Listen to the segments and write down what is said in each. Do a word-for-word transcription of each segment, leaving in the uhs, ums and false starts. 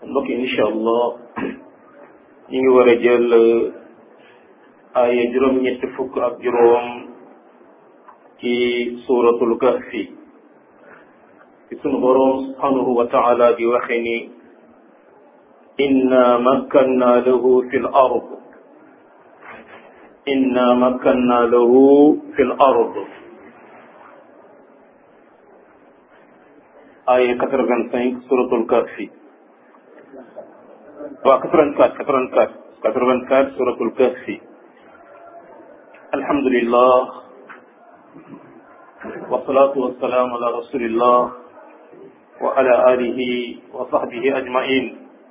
mbokk incha allah ñu ngi war a jël ay juróom-ñetti fukk ak juróom ci suratul kahfi ci sunu boroom subhanahu wa taala di waxe ni inna makkanna lahu fi l ard inna makkanna lahu fi l ard ay quatre-vingt-cinq suratul kahfi waaw quatre-vingt-quatre quatre-vingt-quatre quatre-vingt-quatre suratul kahfi alhamdulillah wassalatu wassalamu ala rasulillah wa ala alihi wa sahbihi ajmain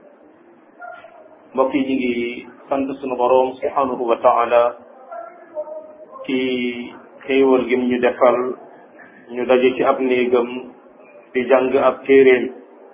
mbokk yi ñu ngi sant sunu boroom subhanahu wa taala ci xéewal gim ñu defal ñu daje ci ab néegam di jàng ab téeréem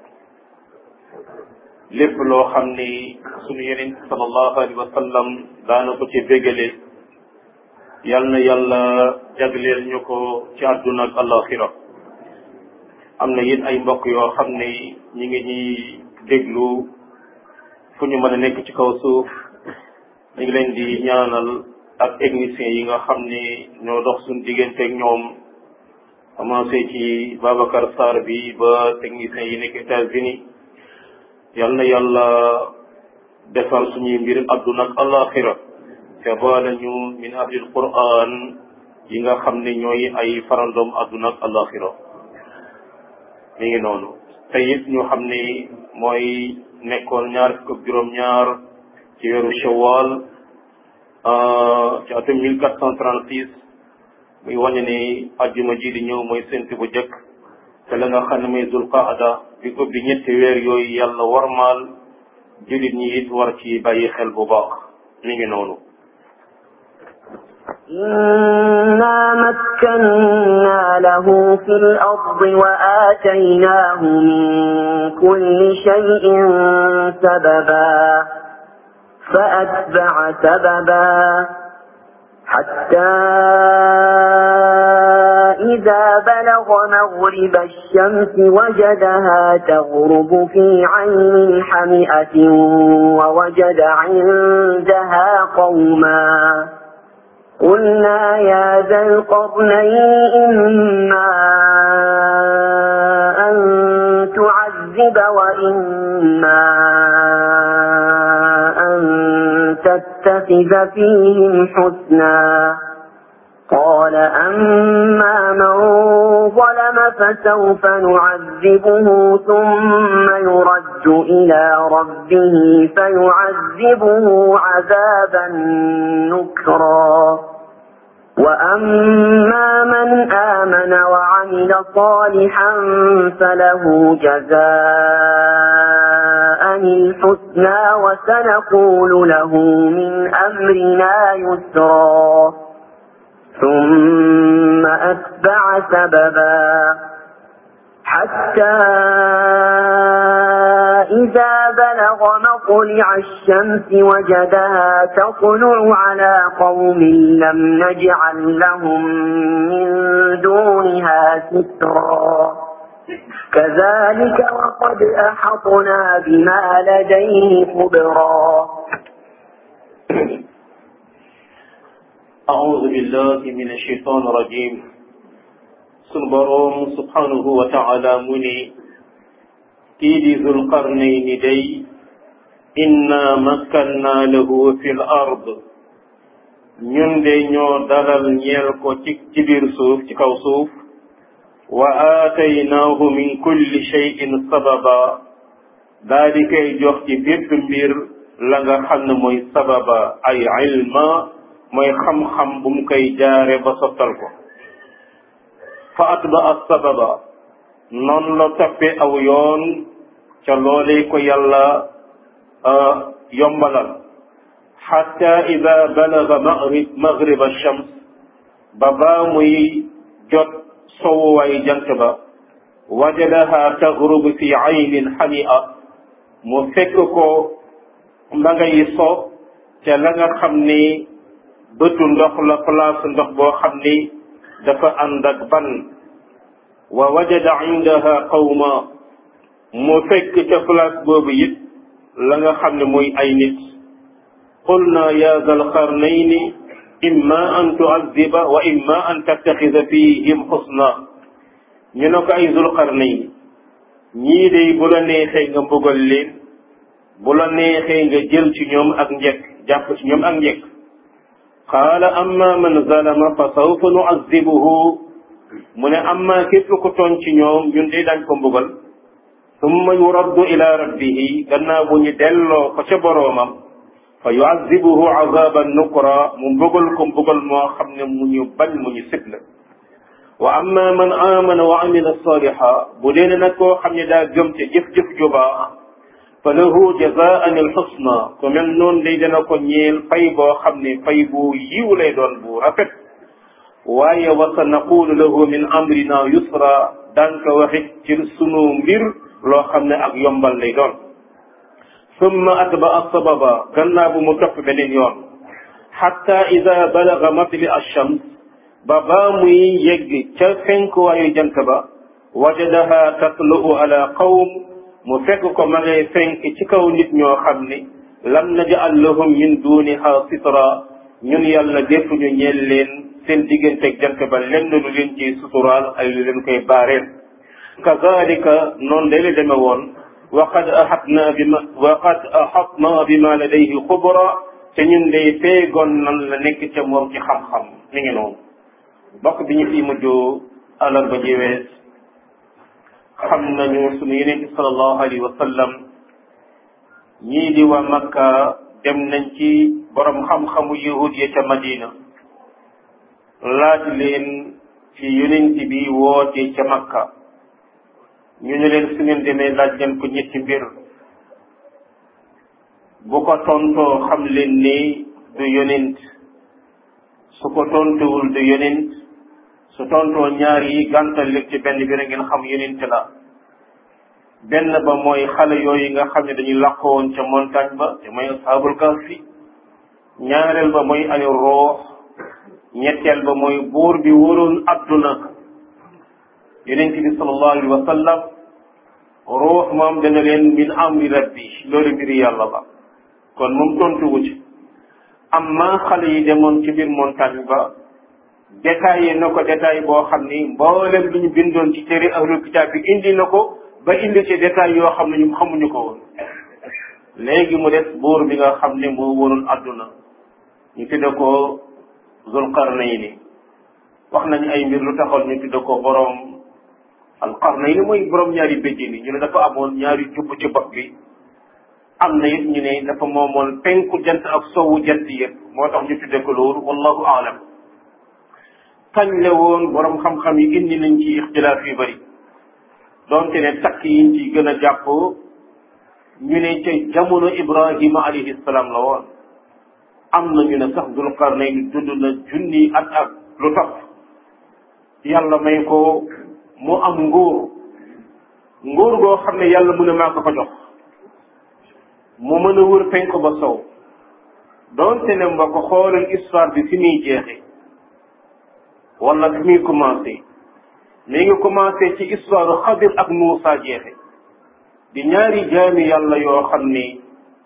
lépp loo xam ni sunu yeneen sallallahu alayhi wa sallam daana ko ci bégale yal na yàlla jagleel ñu ko ci àdduna ak alaxira am na it ay mbokk yoo xam ne ñi ngi ñuy déglu fu ñu mën a nekk ci kaw suuf ñu ngi leen di ñaanal ak techniciens yi nga xam ni ñoo dox suñu diggante ak ñoom commencé ci Babacar Sarr bi ba techniciens yi nekk États-Unis yal na yàlla defar suñuy mbir àdduna ak alaxira te boole ñu min ahlil quran yi nga xam ne ñooy ay farandoom àdduna ak alaxira mi ngi noonu te it ñu xam ne mooy nekkoon ñaar fukk ak juróom-ñaar ci weeru shawwal ci atum mille quatre cent trente-six muy wane ni ajjuma ji di ñëw mooy séntu bu jëkk te la nga xam ne mooy zul qaada bi ubbi ñetti weer yooyu yàlla warmaal jullit ñi it war ci bàyyi xel bu baax mi ngi noonu إنا مكنا له في الأرض وآتيناه من كل شيء سببا فأتبع سببا حتى إذا بلغ مغرب الشمس وجدها تغرب في عين حمئة ووجد عندها قوما قلنا يا ذا القرنين إما أن تعذب وإما أن تتخذ فيهم حسنا قال أما من ظلم فسوف نعذبه ثم يرد إلى ربه فيعذبه عذابا نكرا وأما من آمن وعمل صالحا فله جزاء الحسنى وسنقول له من أمرنا يسرا ثم أتبع سببا حتى إذا بلغ مطلع الشمس وجدها تطلع على قوم لم نجعل لهم من دونها سترا كذلك وقد أحطنا بما لديه خبرا أعوذ بالله من الشيطان الرجيم sunu boroom subhanahu wa taala mu ni kii di Zul Qarnayni day inna makkanna lahu fil ard ñun de ñoo dalal ñeel ko ci ci biir suuf ci kaw suuf wa aataynaahu min kulli shay'in sababa daa di koy jox ci bépp mbir la nga xam ne mooy sababa ay ilma mooy xam-xam bu mu koy jaare ba sottal ko fa atba as-sababa noonu la toppe aw yoon ca loolee ko yàlla yombalal xatta ida balaga maghrib maghrib ash-shams ba baa muy jot sowuwaay jant ba wajadaha taghrubu fi aynin xamia mu fekk ko ma ngay so ca la nga xam ni bëtu ndox la place ndox boo xam ni dafa ànd ak ban wa wajada indaha qawma mu fekk ca place boobu it la nga xam ne mooy ay nit qulna ya zal qarnayni imma an tu'azziba wa imma an tattaxida fihim xusna ñu ne ko ay zul qarnayni ñii day bu la neexee nga mbugal leen bu la neexee nga jël ci ñoom ak njëkk jàpp ci ñoom ak njëkk qaala amma man zalama fa sawfa nu'azzibuhu mu ne amma képp ku tooñ ci ñoom ñun day dañ ko mbugal summa yuraddu ila rabbihi gannaaw bu ñu delloo ko ca boroomam fa yu'azzibuhu azaban nukra mu mbugal ko mbugal moo xam ne mu ñu bañ mu ñu sib la wa amma man amana wa amila saliha bu dee nag koo xam ne daa gëm te jëf-jëf ju baax fa lahu jazaan alxusna ku mel noonu day dana ko ñeel fay boo xam ne fay bu yiw lay doon bu rafet waaye wa sa naqulu lahu min amrina yusra daan ko waxit ci sunu mbir loo xam ne ak yombal lay doon summa atba sababa gannaaw bu mu topp beneen yoon xatta ida balaga matli alshams ba baa muy yegg ca fenkuwaayu jant ba wajadaha tatlu'u ala qawm mu fekk ko ma ngay fenk ci kaw nit ñoo xam ne lam naj'al lahum min duniha sitra ñun yàlla defuñu ñeel leen seen digganteeg jant ba lenn lu leen ci suturaal ay lu leen koy baareel kazalika noonu day la deme woon waqad ahatna bima waqad ahatna bima ladayhi xubra te ñun day feegoon nan la nekk ca moom ci xam-xam mi ngi noonu bokk bi ñu fi mujj alal ba jiwees xam nañu sunu yeneen bi sallallahu alayhi wa sallam ñii di waa Makka dem nañ ci borom xam-xamu yahud ya ca Madina laaj leen ci yonent bi woote ca Makka ñu ne leen su ngeen demee laaj leen ko ñetti mbir bu ko tontoo xam leen ni du yonent su ko tontuwul du yonent su tontoo ñaar yi gàntal leen ci benn bi rek ngeen xam yonent la benn ba mooy xale yooyu nga xam ne dañuy làqowoon ca montagne ba te mooy ashaabul kahfi ñaareel ba mooy ay roox ñetteel ba mooy buur bi wóoroon adduna yonent bi sallallahu alayhi wa sallam roox moom dana leen min amri rabbi loolu mbiri yàlla la kon moom tontuwu ci amma xale yi demoon ci biir montagne ba détaillé na ko détail boo xam ni mboolem lu ñu bindoon ci téere ahlul kitaab bi indi na ko ba indi ci détail yoo xam ne ñu xamuñu ko woon léegi mu des buur bi nga xam ne moo wóoroon adduna ñu tudde ko Zulqarnayni wax nañu ay mbir lu taxoon ñu tudde ko borom Alqarnayni mooy borom ñaari béjjén yi ñu ne dafa amoon ñaari jubb ci bopp bi am na it ñu ne dafa moomoon penku jant ak sowu jant yëpp moo tax ñu tudde ko loolu wallahu aalam kañ la woon borom xam-xam yi indi nañ ci ixtilaaf yu bëri doonte ne takk yiñ ci gën a jàpp ñu ne ca jamono Ibrahima alayhi salaam la woon am na ñu ne sax Dul Qarnayni dund na junni at ak lu topp yàlla may ko mu am nguur nguur goo xam ne yàlla mu ne maa ko ko jox mu mën a wër penk ba sow doonte ne mba ko xoolal histoire bi fi muy jeexe wala fi muy commencé mi ngi commencé ci histoire Xadir ak Muusa jeexe di ñaari jaami yàlla yoo xam ni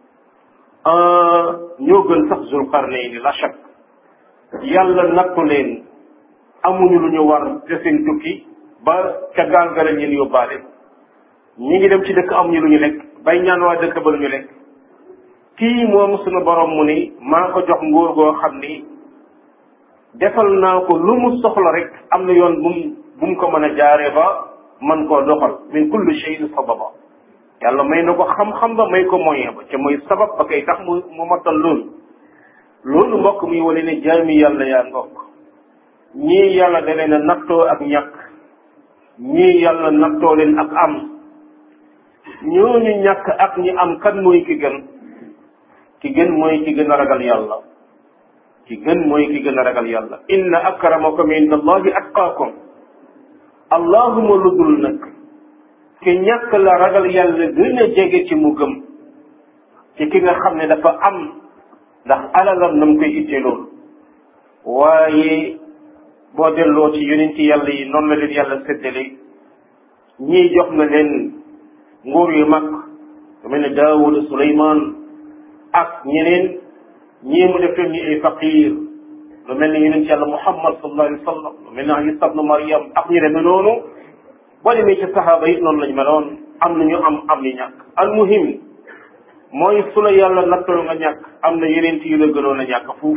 ñoo gën sax Zulqarnayni la chak yàlla nattu leen amuñu lu ñu war te seen tukki ba ca gaal ga lañ leen yóbbaale ñi ngi dem ci dëkk amuñu lu ñu lekk bay ñaan waa dëkk ba lu ñu lekk kii moom suñu borom mu ni maa ko jox nguur goo xam ni defal naa ko lu mu soxla rek am na yoon bu mu bu mu ko mën a jaaree ba man koo doxal min kulli shay'in sababa yàlla may na ko xam-xam ba may ko moyen ba ca mooy sabab ba kay tax mu mu matal loolu loolu mbokk muy wane ne jaami yàlla yaa ngokk ñii yàlla da leen a nattoo ak ñàkk ñii yàlla nattoo leen ak am ñooñu ñàkk ak ñi am kan mooy ki gën ki gën mooy ki gën a ragal yàlla ki gën mooy ki gën a ragal yàlla inna akramakum inda allahi atqaakum allahuma lu dul nag ki ñàkk la ragal yàlla gën a jege ci mu gëm ci ki nga xam ne dafa am ndax alalam na mu koy ittee loolu waaye boo delloo ci yonent yàlla yi noonu la leen yàlla séddale ñii jox na leen nguur yu mag lu mel ne Daawud Suleymaan ak ñeneen ñii mu def leen ñi ay faqir lu mel ne yonent yàlla Muhammad sallallahu alayhi wa sallam lu mel ne Isa ibnu Maryam ak ñi demee noonu boo demee ci saxaaba yi noonu lañ meloon am na ñu am am ni ñàkk al muhim mooy su la yàlla nattoo nga ñàkk am na yeneen yu la gënoon a ñàkk fuuf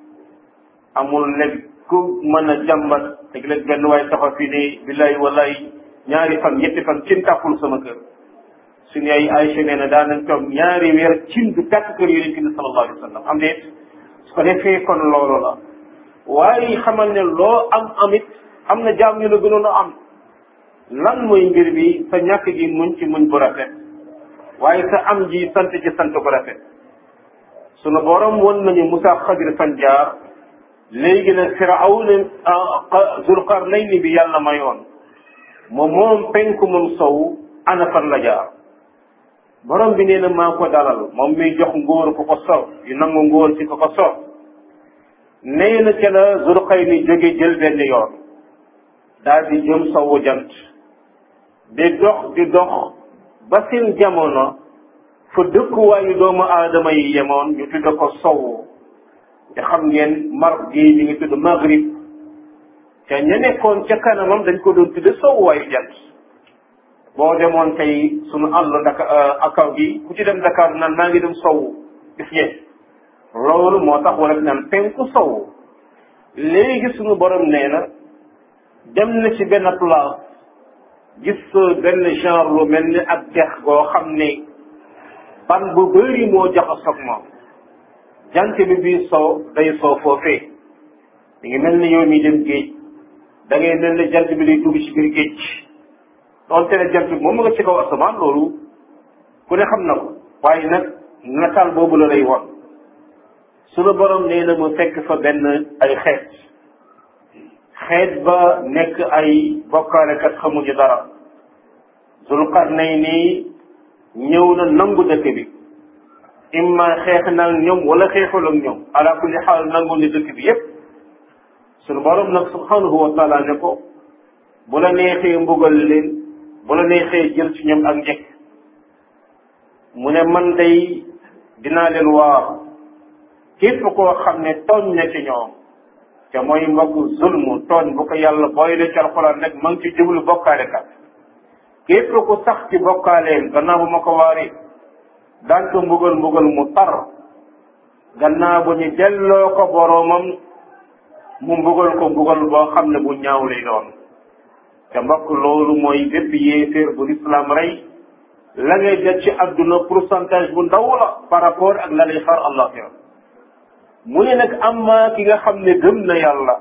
amul léegi ku mën a jàmbat léeg-léeg benn waay taxaw fii ne billahi wallahi ñaari fan ñetti fan cin tàkkul sama kër suñu ay Aysa nee na daan nañ toog ñaari weer cin du tàkk kër yonent bi sallallahu alayhi wa sallam am déet su ko defee kon loolu la waaye xamal ne loo am amit am na jaam yu la gënoon a am lan mooy mbir bi sa ñàkk gi muñ ci muñ bu rafet waaye sa am ji sant ci sant bu rafet sunu borom won nañu Musaa Xadir fan jaar léegi nag Firawna Zulqarnayni bi yàlla mayoon moom moom penku moom sow ana fan la jaar borom bi nee na maa ko dalal moom miy jox ngóor ku ko soob yu nangu ngóor ci ko ko soob nee na ca la Zulqarnayni jóge jël benn yoon daal di jëm sowu jant di dox di dox ba seen jamono fa dëkkuwaayu doomu aadama yi yemoon ñu tudd ko sowu te xam ngeen mar gi mi ngi tudd maghrib te ña nekkoon ca kanamam dañ ko doon tudde sowuwaayu jant boo demoon tey sunu àll Dakar akaw gi ku ci dem Dakar naan maa ngi dem sowu gis ngeen loolu moo tax wala naan penku sowu léegi sunu borom nee na dem na ci benn place gis benn genre lu mel ni ak dex goo xam ne ban bu bëri moo jaxasoog moom jant bi bii soo day soo foofee mi ngi mel ni yow mi dem géej da ngay mel ni jant bi day dugg ci biir géej doonte ne jant bi moom nga ci kaw asamaan loolu ku ne xam na ko waaye nag nataal boobu la lay won sunu borom nee na mu fekk fa benn ay xeet xeet ba nekk ay bokkaalekat xamuñu dara Zulqarnayni ñëw na nangu dëkk bi imma xeex naag ñoom wala xeexul ak ñoom ala kulli xaal nangu ni dëkk bi yépp sunu borom nag subhanahu wa taala ne ko bu la neexee mbugal leen bu la neexee jël ci ñoom ak njëkk mu ne man day dinaa leen waar képp koo xam ne tooñ na ci ñoom te mooy mbokk zulmu tooñ bu ko yàlla booyle ci alxuraan rek ma ngi ci jublu bokkaale kat képp ku sax ci bokkaaleel gannaaw bu ma ko waaree daan ko mbugal mbugal mu tar gannaaw bu ñu delloo ko boroomam mu mbugal ko mbugal boo xam ne bu ñaaw lay doon te mbokk loolu mooy bépp yéeféer bu lislaam rey la ngay jot ci adduna pourcentage bu ndaw la par rapport ak la lay xar àllaxira mu ne nag amma ki nga xam ne gëm na yàlla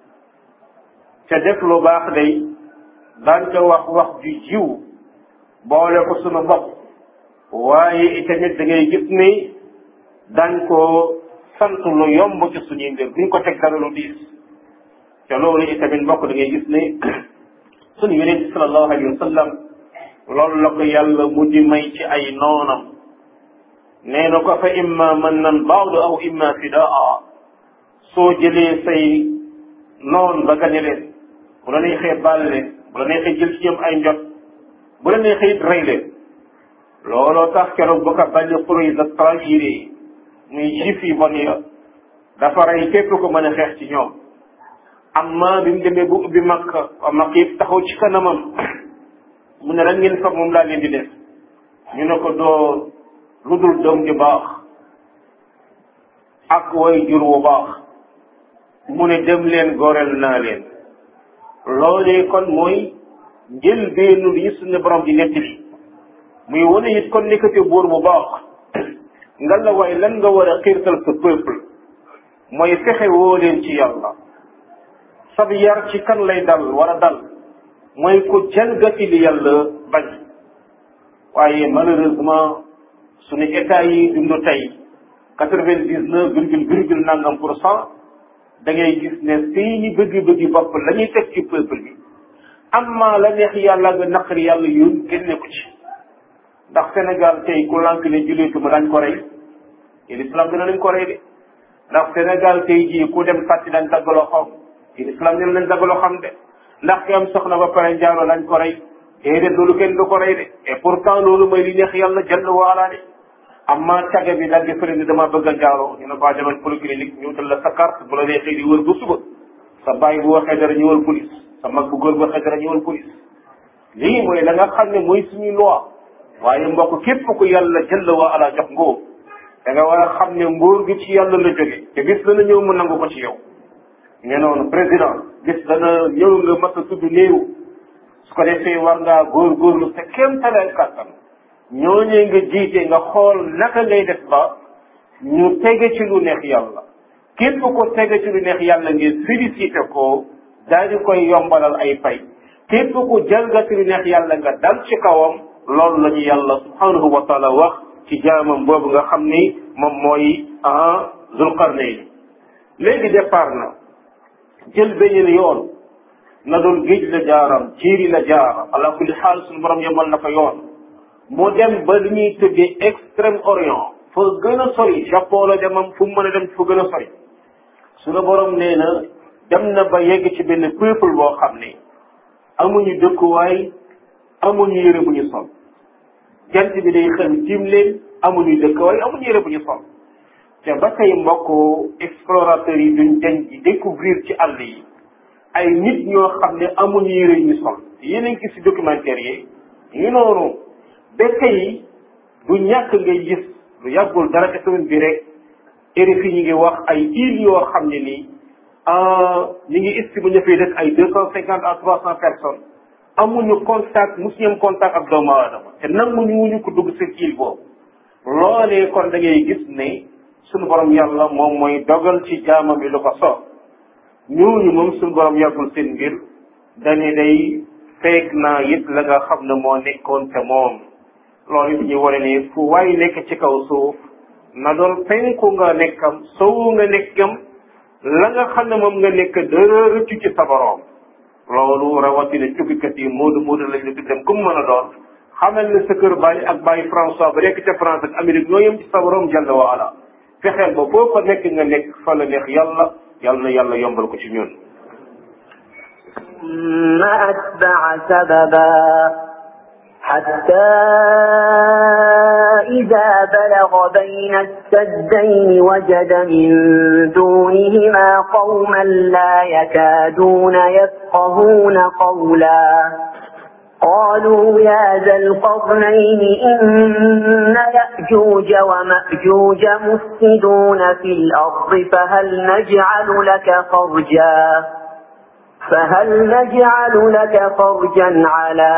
ca def lu baax day daan ca wax wax ju jiw boole ko sunu bopp waaye itamit da ngay gis ne daan ko sant lu yomb ci suñuy mbir duñ ko teg dara lu diis te loolu itamit mbokk da ngay gis ne suñu yonent sallallahu alayhi wa sallam loolu la ko yàlla mu di may ci ay noonam nee na ko fa imma man nan baadu aw imma fidaa soo jëlee say noon ba gañe leen bu la neexee baal leen bu la neexee jël ci ñoom ay njot bu la neexee it rey leen looloo tax keroog ba ko Bani Qurayza trahiré muy juif yi bon ya dafa rey képp ko mën a xeex ci ñoom amma bi mu demee bu ubbi Makka Makka yëpp taxaw ci kanamam mu ne lan ngeen foog moom laa leen di def ñu ne ko doo lu dul doom ju baax ak way jur wu baax mu ne dem leen goreel naa leen loolee kon mooy njël beenu li suñu borom di nettali muy wane it kon nekkate buur bu baax nga la waaye lan nga war a xiirtal sa peuple mooy fexe woo leen ci yàlla sab yar ci kan lay dal war a dal mooy ku jalgati li yàlla bañ waaye malheureusement suñu état yi dund tey quatre-vingt-dix-neuf virgule virgule nangam pour cent da ngay gis ne seeni bëgg-bëgg bopp la ñuy teg ci peuple bi amma la neex yàlla nga naqari yàlla yoon génne ko ci ndax Sénégal tey ku lànk ne jullitu ma dañ ko rey te l'islam dina lañ ko rey de ndax Sénégal tey jii ku dem sàcc dañ daggaloo xam te l'islam dina lañ daggaloo xam de ndax ki am soxna ba pare njaalo lañ ko rey déedéet loolu kenn du ko rey de et pourtant loolu mooy li neex yàlla jalla wa ala de amma caga bi daal di fële ni dama bëgg a jaaroo ñu ne ko demal polyclinique ñu dal la sa carte bu la neexee di wër ba suba sa bàyyi bu waxee dara ñëwal police sa mag bu góor bu waxee dara ñëwal police lii mooy la nga xam ne mooy suñu loi waaye mbokk képp ku yàlla jalla wa ala jox ngóor da nga war a xam ne nguur gi ci yàlla la jóge te bis dana ñëw mu nangu ko ci yow ne noonu président bis dana ñëw nga mas a tudd néew su ko defee war ngaa góorgóorlu sa kéem talal kàttan ñooñee nga jiite nga xool naka ngay def ba ñu tege ci lu neex yàlla képp ko tege ci lu neex yàlla ngeen félicité ko daal di koy yombalal ay pay képp ku jalgati lu neex yàlla nga dal ci kawam loolu la ñu yàlla subhanahu wa taala wax ci jaamam boobu nga xam ni moom mooy ah Zulqarnayn léegi départ na jël beneen yoon na doon géej la jaaram ciiri la jaar ala kulli xaal suñu borom yemal na ko yoon mu dem ba li ñuy tuddee extrême orient fa gën a sori Japon la demam fu mu mën a dem fa gën a sori suñu borom nee na dem na ba yegg ci benn peuple boo xam ne amuñu dëkkuwaay amuñu yëre bu ñu sol jant bi day xel tiim leen amuñu dëkkuwaay amuñu yëre bu ñu sol te ba tey mbokk explorateurs yi duñ dañ di découvrir ci àll yi ay nit ñoo xam ne amuñu yëre yu ñu sol yéen a ngi gis ci documentaire yi ñu noonu ba tey du ñàkk ngay gis lu yàggul dara ci semaine bi rek R F I ñu ngi wax ay îles yoo xam ne nii ñu ngi estimé ñu fay dëkk ay deux cent cinquante à trois cent personnes amuñu contact musuñu am contact ak doomu aadama te nanguñu wuñu ko dugg seen île boobu loolee kon da ngay gis ne suñu borom yàlla moom mooy dogal ci jaamam bi lu ko soob ñooñu moom suñu borom yàggul seen mbir dañu day feeg naa it la nga xam ne moo nekkoon te moom loolu it ñu wane ne fu waay nekk ci kaw suuf na doon penku nga nekkam sowu nga nekkam la nga xam ne moom nga nekk dara rëccu ci sa borom loolu rawatina cukkikat yi moodu moodu lañ la tuddem comme mën a doon xamal ne sa kër bàyyi ak bàyyi François ba nekk ca France ak Amérique ñoo yem ci sa borom jalla wa ala fexeel ba boo fa nekk nga nekk fa la neex yàlla yàlla na yàlla yombal ko ci ñun ma atba'a sababa حتى إذا بلغ بين السدين وجد من دونهما قوما لا يكادون يفقهون قولا قالوا يا ذا القرنين إن يأجوج ومأجوج مفسدون في الأرض فهل نجعل لك خرجا فهل نجعل لك خرجا على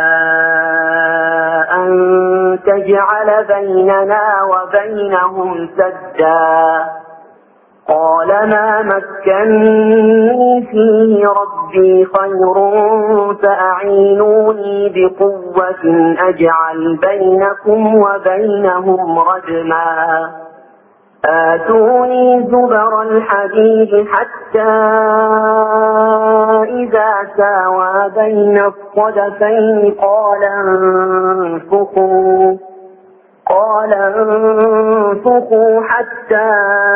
أن تجعل بيننا وبينهم سدا قال ما مكنني فيه ربي خير فأعينوني بقوة أجعل بينكم وبينهم ردما آتوني زبر الحديد حتى إذا ساوى بين الصدفين قال انفخوا قال انفخوا حتى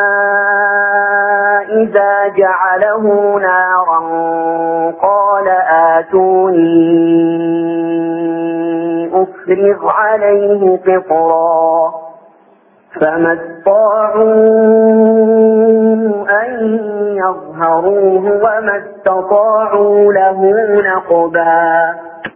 إذا جعله نارا قال آتوني أفرغ عليه قطرا فما استطاعوا أن يظهروه وما استطاعوا له نقبا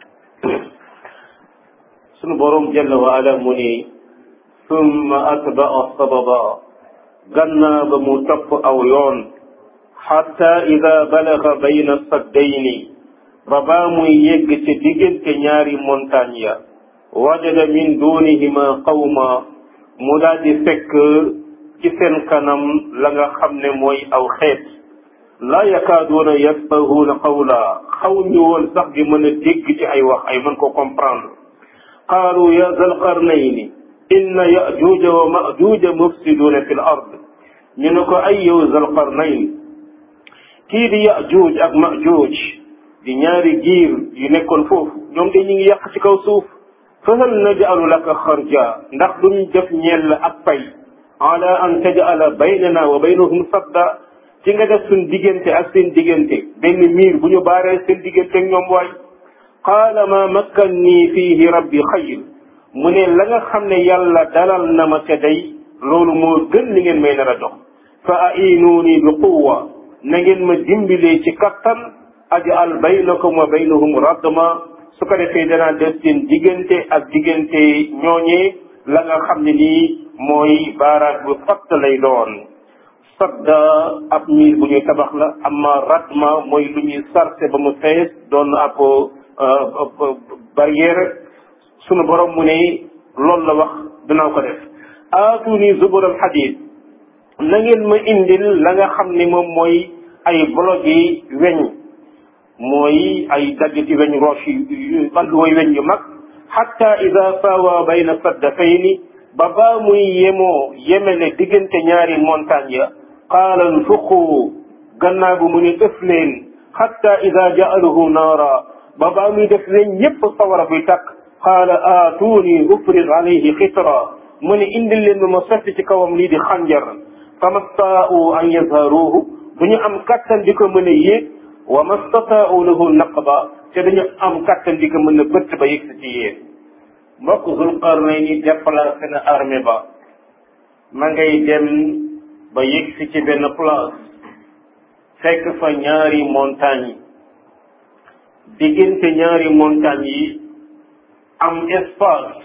sunu borom jalla wa ala mu ni summa atba'a sababa gannaa ba mu topp aw yoon xatta ida balaga bayna saddayni ba baa muy yegg ci diggante ñaari montagne ya wajada min dunihima qawma mu daal di fekk ci seen kanam la nga xam ne mooy aw xeet laa yakaaduuna yafqahuuna qawla xaw ñu woon sax di mën a dégg ci ay wax ay mën ko comprendre qaalu ya zal qarnayni inna yajuuja wa majuuja mufsiduuna fi l ard ñu ne ko ay yow zal qarnayn kii di yajuuj ak majuuj di ñaari giir yu nekkoon foofu ñoom de ñu ngi yàq ci kaw suuf fa hal naj'alu laka xarja ndax duñ def ñeel ak pay ala an taj'ala baynana wa baynahum sadda ci nga def suñ diggante ak seen diggante benn miir bu ñu baaree seen diggante ak ñoom waay qaala ma makkanni fiihi rabbi xayr mu ne la nga xam ne yàlla dalal na ma ca day loolu moo gën li ngeen may nar a jox fa ainuuni bi quwwa na ngeen ma dimbilee ci kattan ajal baynakum wa baynahum radma su ko defee danaa def seen diggante ak diggante ñooñee la nga xam ne nii mooy baaraag bu fatt lay doon sadda ab miir bu ñuy tabax la amma radma mooy lu ñuy sarse ba mu fees doon ab barrière sunu borom mu ne loolu la wax dinaa ko def aatuni zubur al hadid na ngeen ma indil la nga xam ne moom mooy ay bloc yi weñ mooy ay daggiti weñ roche yu bandu mooy weñ yu mag hatta ida sawa bayna saddafayni ba baa muy yemoo yemele diggante ñaari montagne ya qaala nfuqu gannaaw bu mu ne ëf leen hatta ida ja'aluhu naara ba baa muy def weñ ñépp sawara buy tàkk qaala aatuni ufrig alayhi xitra mu ne indil leen ma ma sotti ci kawam lii di xànjar famastaau an yazharuhu du ñu am kattan di ko mën a yéeg wa mastataau lahu naqba te dañu am kattan di ko mën a bëtt ba yëg si ci yéen mbokk Zulqarnayni déplacé na armée ba ma ngay dem ba yëg si ci benn place fekk fa ñaari montagne diggante ñaari montagne yi am espace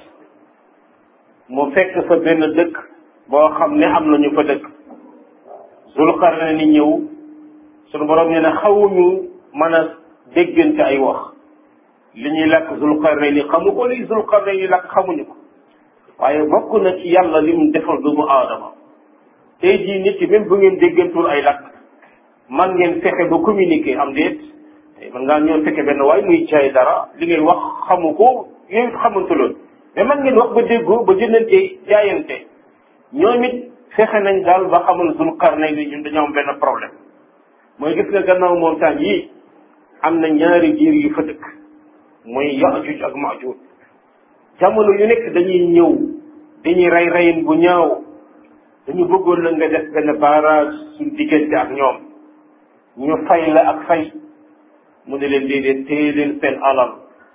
mu fekk fa benn dëkk boo xam ne am na ñu fa dëkk Zulqarnayni ñëw sunu borom nee na xawuñu mën a déggante ay wax li ñuy làkk Zulqarnayni xamu ko li Zulqarnayni làkk xamuñu ko waaye bokk na ci yàlla li mu defal doomu aadama tey jii nit ki même bu ngeen déggantul ay làkk man ngeen fexe ba communiquer am déet man ngaa ñoo fekke benn waaye muy jaay dara li ngay wax xamu ko yooyu xamante loolu mais man ngeen wax ba déggoo ba jëndante jaayante ñoom it fexe nañ daal ba xamal Zulqarnayni ñun dañoo am benn problème mooy gis nga gannaaw montagne yi am na ñaari giir yu fa dëkk mooy Yaajuj ak Maajuj jamono yu nekk dañuy ñëw dañuy rey reyin bu ñaaw dañu bëggoon la nga def benn barrage suñ diggante ak ñoom ñu fay la ak fay mu ne leen déedéet téye leen seen alal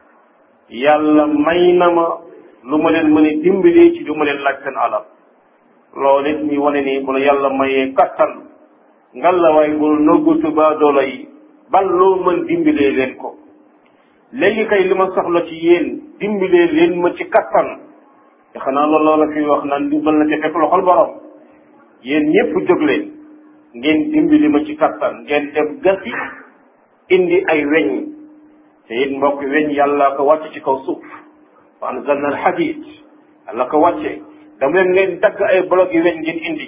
yàlla may na ma lu ma leen mën a dimbalee ci du ma leen laaj seen alal loolu it ñu wane ni bu la yàlla mayee kattan ngal la waaye bul noggutu ba doola yi bal loo mën dimbalee leen ko léegi kay li ma soxla ci yéen dimbalee leen ma ci kattan te xanaa loolu la fi wax naan dimbal na ca fekk loxol borom yéen ñëpp jóg leen ngeen dimbali ma ci kattan ngeen dem gasi indi ay weñ te it mbokk weñ yàlla ko wàcce ci kaw suuf wa anzalna al hadid yàlla ko wàcce dama leen ngeen dagg ay bloc yi weñ ngeen indi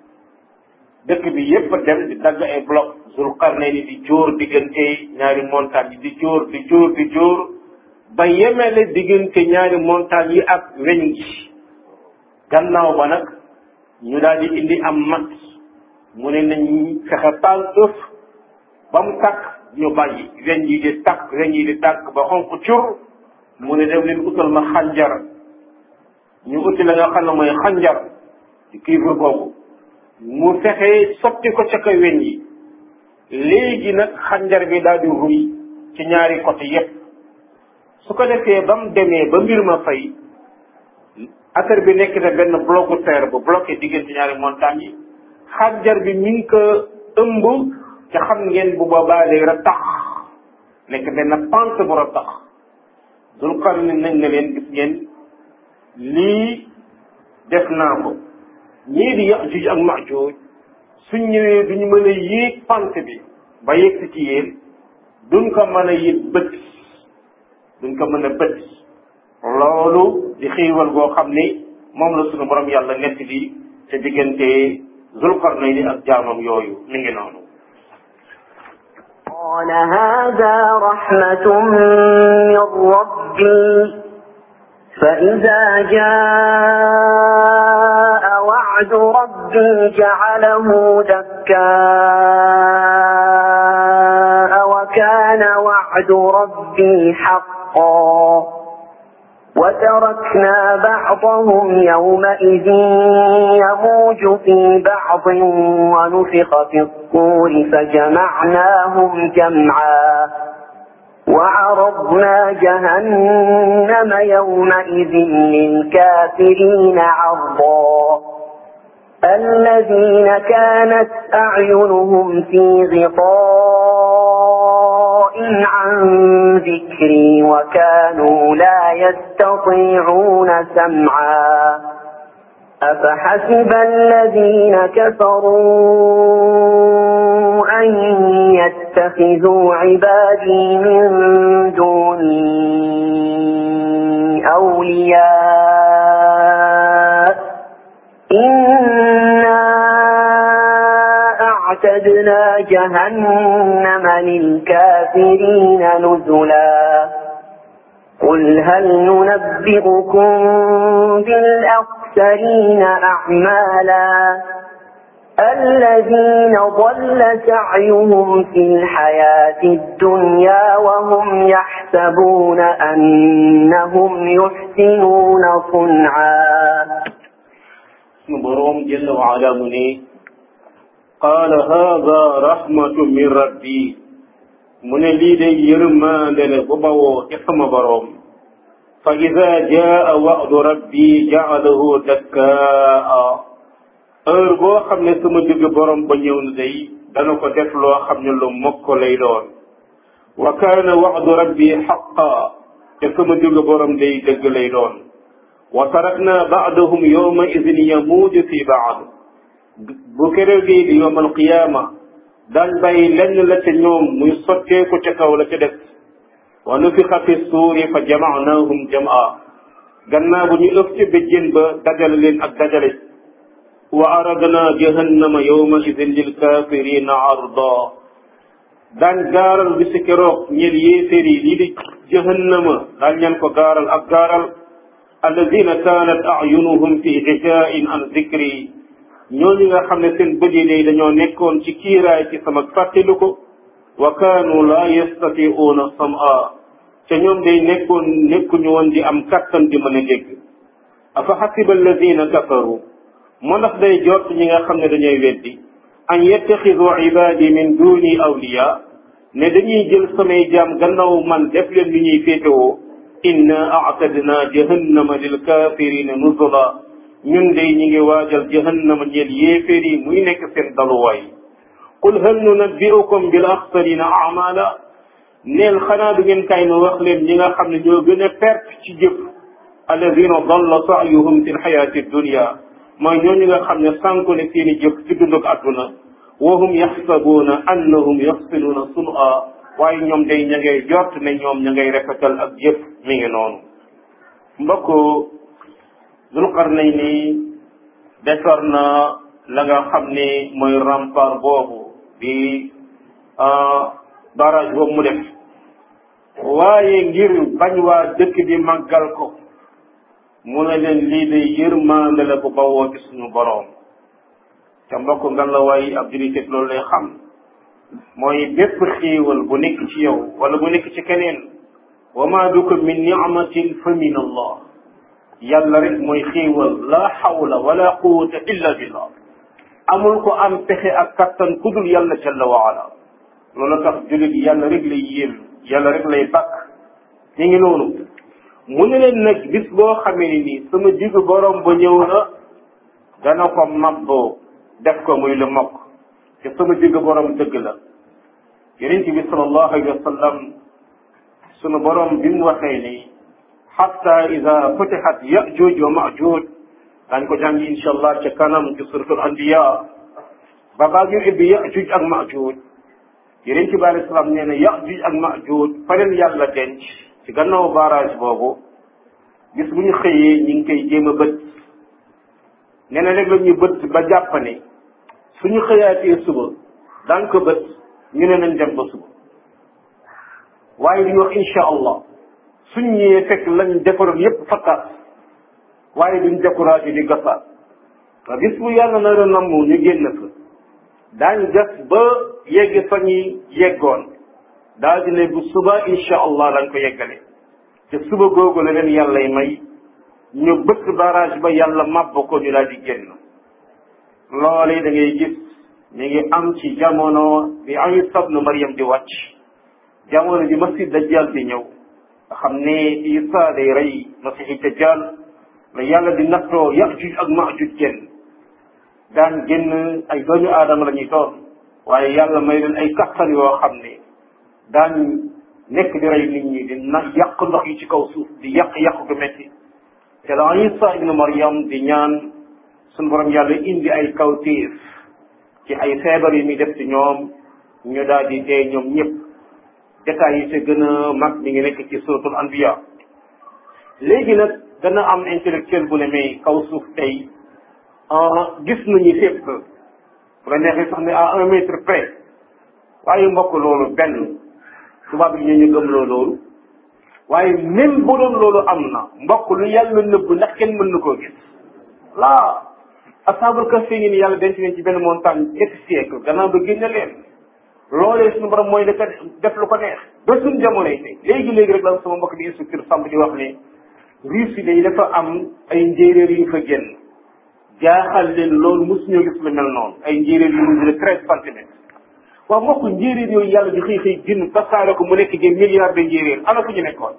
dëkk bi yépp dem di dagg ay bloc Zulqarnayni di jóor diggante ñaari montagne yi di jóor di jóor di jóor ba yemele diggante ñaari montagne yi ak weñ gi gannaaw ba nag ñu daal di indi am mat mu ne nañ fexe taal ëf ba mu tàkk ñu bàyyi weñ yi di tàkk weñ yi di tàkk ba xonq cur mu ne dem leen utal ma xànjar ñu uti la nga xam ne mooy xànjar ci kiifur boobu mu fexe sotti ko ca kaw weñ yi léegi nag xànjar bi daal di ruy ci ñaari côté yépp su ko defee ba mu demee ba mbir ma fay affaire bi nekk na benn blocu terre bu bloqué diggante ñaari montagne yi xànjar bi mi ngi ko ëmb ca xam ngeen bu boobaa day ratax nekk benn pente bu ratax Zulqarnayni nañ ne leen gis ngeen lii def naa ko ñii di Yaajuj ak Maajuj suñ ñëwee duñu mën a yéeg pente bi ba yegg si ci yéen duñ ko mën a yéeg bët duñ ko mën a bët loolu di xiiwal goo xam ni moom la sunu borom yàlla nett li te diggante Zulqarnayni ak jaamam yooyu mi ngi noonu قال هذا رحمة من ربي فإذا جاء وعد ربي جعله دكاء وكان وعد ربي حقا وتركنا بعضهم يومئذ يموج في بعض ونفخ في الصور فجمعناهم جمعا وعرضنا جهنم يومئذ للكافرين عرضا الذين كانت أعينهم في غطاء عن ذكري وكانوا لا يستطيعون سمعا أفحسب الذين كفروا أن يتخذوا عبادي من دوني أولياء إنا أعتدنا جهنم للكافرين نزلا قل هل ننبئكم بالأخسرين أعمالا الذين ضل سعيهم في الحياة الدنيا وهم يحسبون أنهم يحسنون صنعا بروم جل وعلا مني قال هذا رحمة من ربي من لي دي يرمان دل بباو اسم بروم فإذا جاء وعد ربي جعله دكاء heure boo xam ne sama digg borom ba ñëw na day dana ko def loo xam ne lu mokk lay doon wa kaana wa'du rabbi haqqa te sama digg borom day dëgg lay doon wa tarakna ba'dahum yawma idhin yamuuju fi ba'd bu keroogee di yawm al-qiyaama daan bàyyi lenn la ca ñoom muy sotteeku ca kaw la ca des wa nufixa fi suuri fa jama'naahum jam'a gannaaw bu ñu ëf ci béjjén ba dajale leen ak dajale wa aradna jahannama yawma idhin lil kafirina arda daan gaaral bi si keroog ñeel yéeféer yi lii di jahannama daan ñan ko gaaral ak gaaral alladina kanat a'yunuhum fi ghisha'in an dhikri ñooñu nga xam ne seen bët yi day dañoo nekkoon ci kiiraay ci sama fàttelu ko wa kaanu la yastati'una sam'a te ñoom day nekkoon nekkuñu woon di am kattan di mën a dégg afa hasiba alladina kafaru moo ndax day jot ñi nga xam ne dañuy weddi an yattaxidu ibadi min duni awliya ne dañuy jël samay jaam gannaaw man def leen li ñuy féetewoo inna a'tadna jahannama lil kafirina nuzula ñun day ñi ngi waajal jahannama ñeel yéeféer yi muy nekk seen daluwaay qul hal nunabbi'ukum bil axsarina a'mala neel xanaa du ngeen kay nu wax leen ñi nga xam ne ñoo gën a perte ci jëf alladina dalla sa'yuhum fi lxayati dunya mooy ñooñu nga xam ne sànku ne seeni jëf ci dunduk àdduna wa hum yaxsabuuna annahum yaxsinuuna sun'a waaye ñoom day ña ngay jort ne ñoom ña ngay rafetal ak jëf mi ngi noonu mbokk Zulqarnayni defar na la nga xam ne mooy rempart boobu di barrage boobu mu def waaye ngir bañ waa dëkk bi màggal ko mu ne leen lii de yërmande la bu bawoo ci suñu boroom te mbokk nga la waay ab julit loolu lay xam mooy bépp xéewal bu nekk ci yow wala bu nekk ci keneen wa ma bikum min ni'matin fa min allah yàlla rek mooy xéewal la hawla wala quwwata illa billah amul ko am pexe ak kattan kudul yàlla jalla wa ala loolu tax julit yàlla rek lay yéem yàlla rek lay bakk ñu ngi noonu mu ne leen nag bis boo xamee ni nii sama digg borom ba ñëw na dana ko mabboo def ko muy lu mokk te sama digg borom dëgg la yonent bi sallallahu alayhi wa sallam sunu borom bi mu waxee ni hatta ida futihat yajuj wa majuj daañ ko jàngi insha allah ca kanam ci suratul anbiya ba baa ñu ibbi yajuj ak majuj yonent bi alayhi salaam nee na yajuj ak majuj fa leen yàlla denc ci gannaaw barrage boobu gis bu ñu xëyee ñu ngi koy jéem a bët nee na rek la ñu bët ba jàpp ne suñu xëyaatee suba daan ko bët ñu ne nañ dem ba suba waaye duñu wax insha allah suñ ñëwee fekk lañ defaroon yépp fakkaat waaye duñ découragé di gasaat te gis bu yàlla na la namm ñu génn fa daañ gas ba yegg fa ñuy yeggoon daal di ne bu suba insha allah lañ ko yeggale te suba googu la leen yàllay may ñu bëkk barrage ba yàlla màbb ko ñu daal di génn loole da ngay gis ñu ngi am ci jamono bi Isa ibnu Maryam di wàcc jamono ji masih dajjal di ñëw nga xam ne Isa day rey masihi dajjal la yàlla di nattoo Yajuj ak Majuj génn daan génn ay doomu aadama la ñuy doon waaye yàlla may leen ay kattan yoo xam ne daan nekk di rey nit ñi di na yàq ndox yi ci kaw suuf di yàq-yàq gu metti te la Isa ibnu Maryam di ñaan suñu borom yàlla indi ay kawtéef ci ay feebar yi muy def ci ñoom ñu daal di dee ñoom ñëpp détails yi ci gën a mag mi ngi nekk ci suratul anbiya léegi nag dana am intellectuel bu ne mais kaw suuf tey gis nañu fépp bu la neexee sax ne à un mètre près waaye mbokk loolu benn tubaab yi ñu ñu gëm loo loolu waaye même bu doon loolu am na mbokk lu yàlla nëbb ndax kenn mën na koo gis laa ashabul kahf ngi ni yàlla denc leen ci benn montagne ñetti siècle gannaaw ba génne leen loolee suñu borom mooy dafa def lu ko neex ba suñ jamono yi tey léegi-léegi rek la sama mbokk di instructeur Samb di wax ne Russie day dafa am ay njéeréer yu fa génn jaaxal leen loolu mosuñoo gis lu mel noonu ay njéeréer yu mesuré treize centimètres waaw mbokk njéeréer yooyu yàlla di xëy xëy génn tasaare ko mu nekk des milliards de njéeréer ana fu ñu nekkoon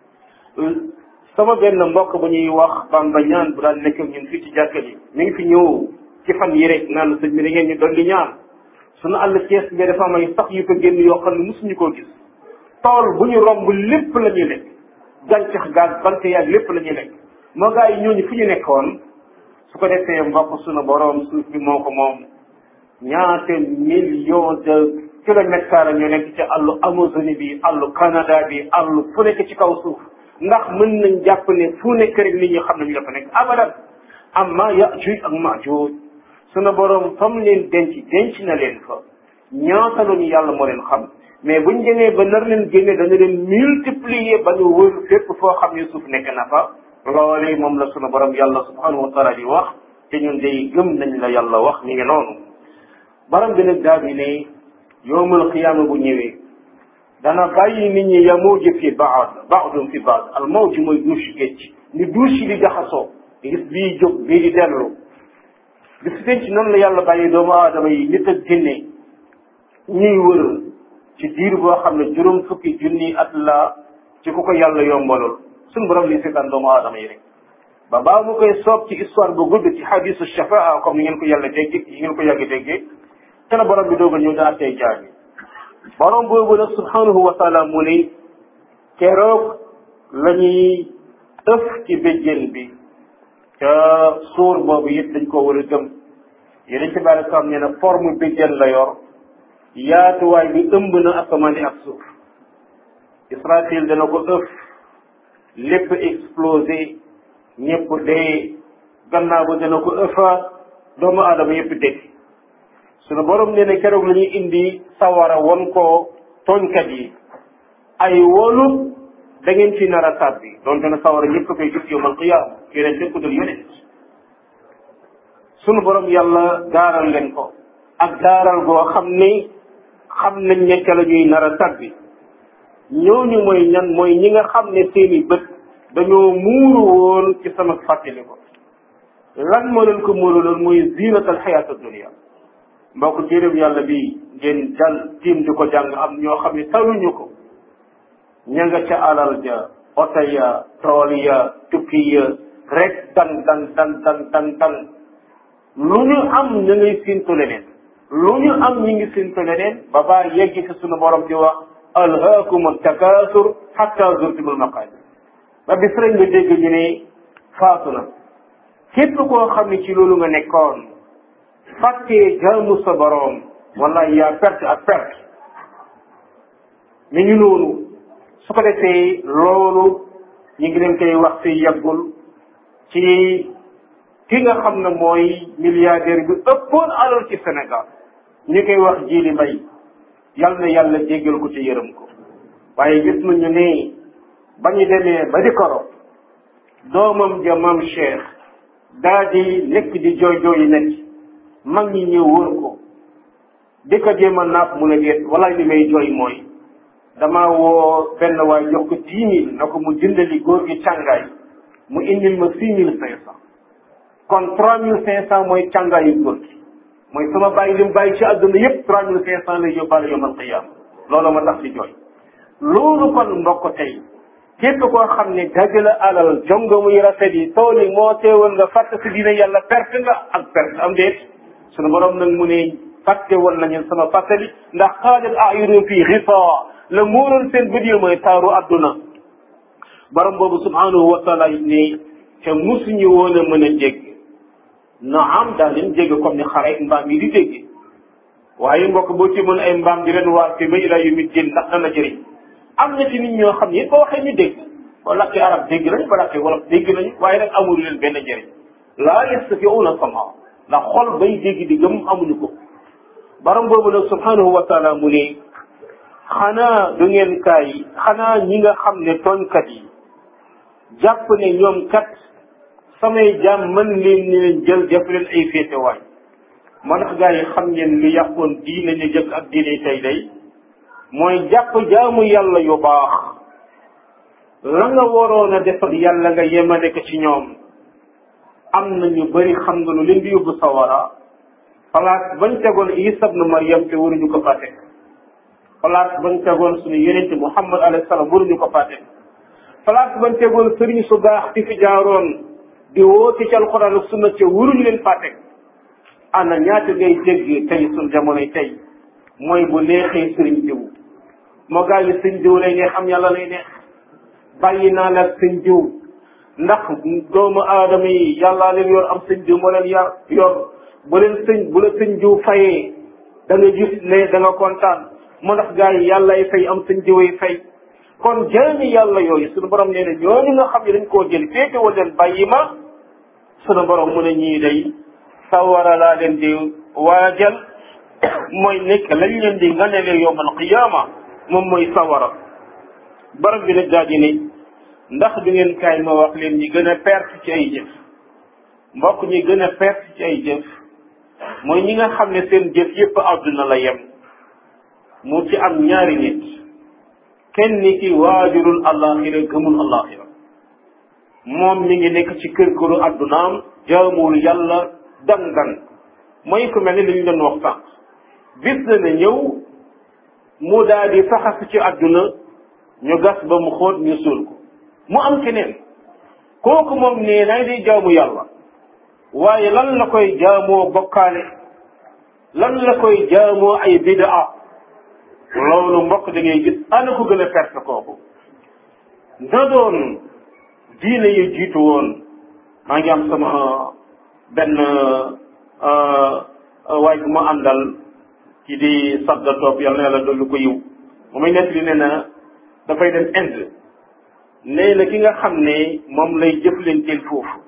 sama benn mbokk bu ñuy wax Bamba ñaan bu daal nekk ñun fii ci jàkka yi mi ngi fi ñëw ci fan yi rek naan sëñ bi da ngeen ñu dolli ñaan suñu àll Cees bi dafa am ay sax yu ko génn yoo xam ne mosuñu koo gis tool bu ñu romb lépp la ñuy lekk gàncax gaag bant yaag lépp la ñuy lekk moo gaa yi ñooñu fu ñu nekkoon su ko defee mbokk suñu borom suuf bi moo ko moom ñaata millions de kilomètres carrés ñu nekk ci àllu Amazonie bi àllu Canada bi àllu fu nekk ci kaw suuf ndax mën nañ jàpp ne fu nekk rek nit ñi xam nañu dafa nekk abadan amma Yaajuuj ak Maajuuj sunu borom fam leen denc denc na leen fa ñaata la ñu yàlla moo leen xam mais buñ demee ba nar leen génne dana leen multiplier ba ñu wër fépp foo xam ne suuf nekk na fa loolee moom la sunu borom yàlla subhanahu wa taala di wax te ñun day gëm nañ la yàlla wax mi ngi noonu borom bi nag daal di ne yowmal qiyaama bu ñëwee dana bàyyi nit ñi yamuuju fi baad baadum fi baad al mawj mooy douche géej ni douche yi di jaxasoo gis bii jóg bii di dellu bis denc noonu la yàlla bàyyi doomu aadama yi nit ak jinne ñuy wër ci diir boo xam ne juróom fukki junni at la ci ku ko yàlla yombalul suñu borom li seetaan doomu aadama yi rek ba baa mu koy soob ci histoire bu gudd ci hadisu shafaa comme ni ngeen ko yàlla dégg yi ngeen ko yàgg déggee te na borom bi doog a ñëw daa tey jaami borom boobu nag subhanahu wa taala mu ne keroog la ñuy ëf ci béjjén bi ca suur boobu it dañ ko war a gëm yéen ci bàyyi sam ne na forme béjjén la yor yaatuwaay bi ëmb na asamaan ak suuf Israfil dana ko ëf lépp explosé ñëpp dee gannaaw ba dana ko ëffaat doomu aadama yëpp dégg sunu borom nee na keroog la ñuy indi sawara won ko tooñkat yi ay wolu da ngeen ci nar a tàbbi donte na sawara ñëpp koy gis yawmal qiyaama yeneen lépp dul yeneen sunu borom yàlla gaaral leen ko ak gaaral goo xam ne xam nañ ne ca la ñuy nar a tàbbi ñooñu mooy ñan mooy ñi nga xam ne seeni bët dañoo muuru woon ci sama fàttali ko lan moo leen ko muuru loon mooy zinatal xayaat dunia mbokk téeréb yàlla bi ngeen jàll tiim di ko jàng am ñoo xam ne taluñu ko ña nga ca alal ja oto ya tool ya tukki ya rek dan dan dan dan dan dan lu ñu am ña ngay séntu leneen lu ñu am ñi ngi séntu leneen ba baa yeggi fi sunu borom di wax alhaakum takaasur hatta zurtumul maqaabir ba bis rek nga dégg ñu ne faatu na képp koo xam ne ci loolu nga nekkoon fàttee jaamu sa borom wallahi yaa perte ak perte mi ngi noonu su ko defee loolu ñu ngi leen koy wax fi yàggul ci ki nga xam ne mooy milliardaire bi ëppoon alal ci Sénégal ñu koy wax Jili Mbay yal na yàlla jéggal ko ci yërëm ko waaye gis nañu ne ba ñu demee ba di koro doomam ja maam Cheikh daa di nekk di jooy jooy yi nekk mag ñi ñëw wër ko di ko jéem a naap mu ne déet walaay li may jooy mooy dama woo benn waay jox ko dix mille na ko mu jëndali góor gi càngaay mu indil ma six mille cinq cent kon trois mille cinq cent mooy càngaayu góor gi mooy sama bàyyi li mu bàyyi ci àdduna yépp trois mille cinq cent lay yóbbaale yawmal qiyaama loolu ma tax di jooy loolu kon mbokk tey képp koo xam ne dajale alal jongo muy rafet yi tool yi moo teewoon nga fàtte si diine yàlla perte nga ak perte am déet sunu borom nag mu ne fàtte woon nañu sama fàttali ndax xaalat ayunum fii xisaa la muuroon seen bët yi mooy taaru adduna borom boobu subhanahu wa taala ne te musuñu woon a mën a jégg na am daal leen jégg comme ni xare mbaam yi di dégg waaye mbokk boo ci mën ay mbaam di leen waar fi ba ila yu mit jën ndax dana jëriñ am na ci nit ñoo xam ne boo waxee ñu dégg ba lakkee arab dégg nañ ba lakkee wolof dégg nañu waaye nag amul leen benn njëriñ laa yastati'uuna sama ndax xol bay dégg di gëm amuñu ko borom boobu nag subhanahu wa taala mu ne xanaa du ngeen kaay xanaa ñi nga xam ne tooñkat yi jàpp ne ñoom kat samay jaam mën leen ni leen jël def leen ay féetewaay moo tax gars yi xam ngeen li yàqoon diine ñu jëkk ak diine tey day mooy jàpp jaamu yàlla yu baax la nga waroon a def ak yàlla nga yemale ko ci ñoom am na ñu bëri xam nga lu leen di yóbbu sawara place bañ tegoon Isa ibn Maryam te waruñu ko fàtte place bañ tegoon suñu yonente Muhammad alayhi salaam waruñu ko fàtte place bañ tegoon sëriñ su baax ci fi jaaroon di woote ci alxuraan ak sunna ci waruñu leen fàtte ana ñaata ngay dégg tey suñu jamonoy tey mooy bu neexee sëriñ diw moo gaa yi sëñ diw lay neex am yàlla lay neex bàyyi naa la ak sëñ diw ndax doomu aadama yi yàllaa leen yor am sëñ diw moo leen yar yor bu leen sëñ bu la sëñ diw fayee da nga gis ne da nga kontaan moo tax gaa yi yàllay fay am sëñ diway fay kon jaami yàlla yooyu suñu borom nee na ñooñu nga xam ne dañ koo jël féete wal leen bàyyi ma suñu borom mu ne ñii day sawara laa leen di waajal mooy nekk lañ leen di nganelee yowmal qiyaama moom mooy sawara borom bi nag daal di ne ndax du ngeen kaay ma wax leen ñi gën a perte ci ay jëf mbokk ñi gën a perte ci ay jëf mooy ñi nga xam ne seen jëf yépp àdduna la yem mu ci am ñaari nit kenn ni ki waajurul àllaaxira gëmul àllaaxira moom mi ngi nekk ci kër këru àddunaam jaamul yàlla dangan mooy ku mel ni li ñu doon wax sànq bis na ne ñëw mu daal di faxas ci àdduna ñu gas ba mu xóot ñu suul ko mu am keneen kooku moom nee nay day jaamu yàlla waaye lan la koy jaamoo bokkaale lan la koy jaamoo ay bidaa loolu mbokk da ngay gis ana ko gën a perte kooku na doon diine yu jiitu woon maa ngi am sama benn waay bu ma àndal ci di sadda topp yàlla na yàlla dollu ko yiw mu may nekk li ne na dafay dem Inde nee na ki nga xam ne moom lay jëflanteel foofu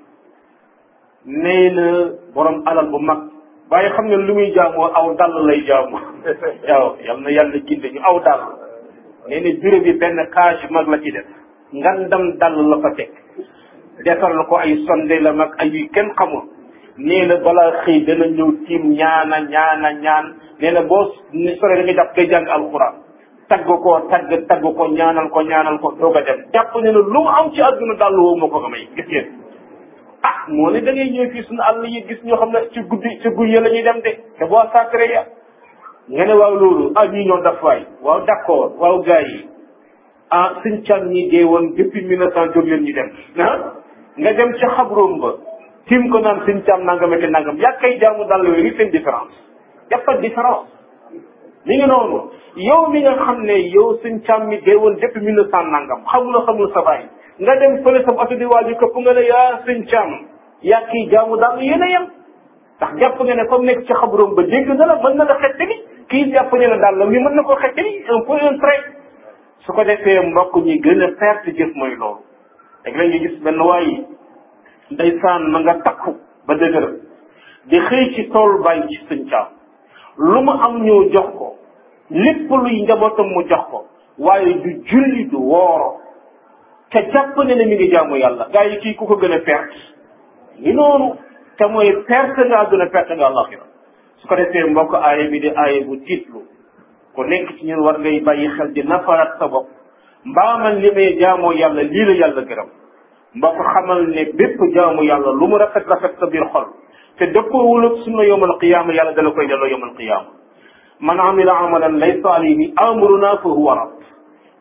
nee na borom alal bu mag waaye xam ne lu muy jaamoo aw dàll lay jaamu waaw yal na yàlla ginde ñu aw dàll nee na bureau bi benn cage mag la ci def ngandam dàll la fa teg defal ko ay sonde la mag ay yu kenn xamul nee na balaa xëy dana ñëw tiim ñaana ñaana ñaan nee na boo sore da nga jàpp ngay jàng alxuraan tagg ko tagg tagg ko ñaanal ko ñaanal ko doog a dem jàpp ne na lu mu am ci àdduna dàll woowu moo ko ko may gis ngeen ah moo ne da ngay ñëw fii suñu àll yi gis ñoo xam ne ci guddi ci guy ya la ñuy dem de te boo sacré ya nga ne waaw loolu ah ñii ñoo daf waay waaw d'accord waaw gars yi ah suñ can ñi dee woon depuis mille neuf cent jóg leen ñu dem ah nga dem ci xabroom ba tim ko naan suñ cam nangam ak nangam yaa kay jaamu dàll yooyu seen différence y a pas de différence mi ngi noonu yow mi nga xam ne yow suñ cam mi dee woon depuis mille neuf cent nangam xamula xamul sa baay nga dem fële sa oto di waaju këpp nga ne yaa suñ cam yaa kii jaamu dàll yéen a yem ndax jàpp nga ne comme nekk ci xabroom ba dégg na la mën na la xettali kii jàpp ne la dàll mi mën na ko xettali un point un trait su ko defee mbokk ñi gën a perte jëf mooy loolu rek la nga gis benn waay ndeysaan na nga takku ba dëgër di xëy ci tool bàyyi ci suñ caam lu mu am ñëw jox ko lépp luy njabootam mu jox ko waaye du julli du wooro te jàpp ne ne mi ngi jaamu yàlla gaa yi kii ku ko gën a perte li noonu te mooy perte nga gën a perte nga àllaxira su ko defee mbokk aaya bi di aaya bu tiitlu ku nekk ci ñun war ngay bàyyi xel di nafaraat sa bopp mbaaman li may jaamoo yàlla lii la yàlla gërëm mbokk xamal ne bépp jaamu yàlla lu mu rafet rafet sa biir xol te dëppoowul ak sunna yawmal qiyaama yàlla dala koy delloo yawmal qiyaama man amila amalan laysa alayhi amruna fa huwa rad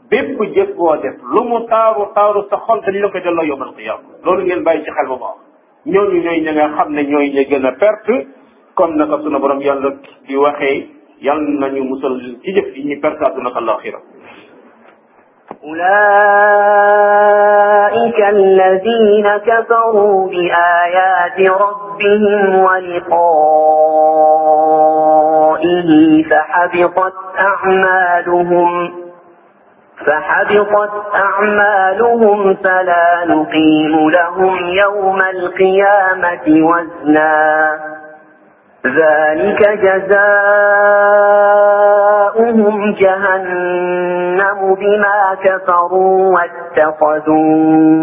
bépp jëf boo def lu mu taaru taaru sa xol dañ la ko delloo yawmal qiyaama loolu ngeen bàyyi ci xel bu baax ñooñu ñooy ña nga xam ne ñooy ña gën a perte comme naka sunu borom yàlla di waxee yàlla nañu musal ci jëf yi ñu perte àdduna ak àllaaxira أولئك الذين كفروا بآيات ربهم ولقائه فحبطت أعمالهم فحبطت أعمالهم فلا نقيم لهم يوم القيامة وزنا ذلك جزاؤهم جهنم بما كفروا واتخذوا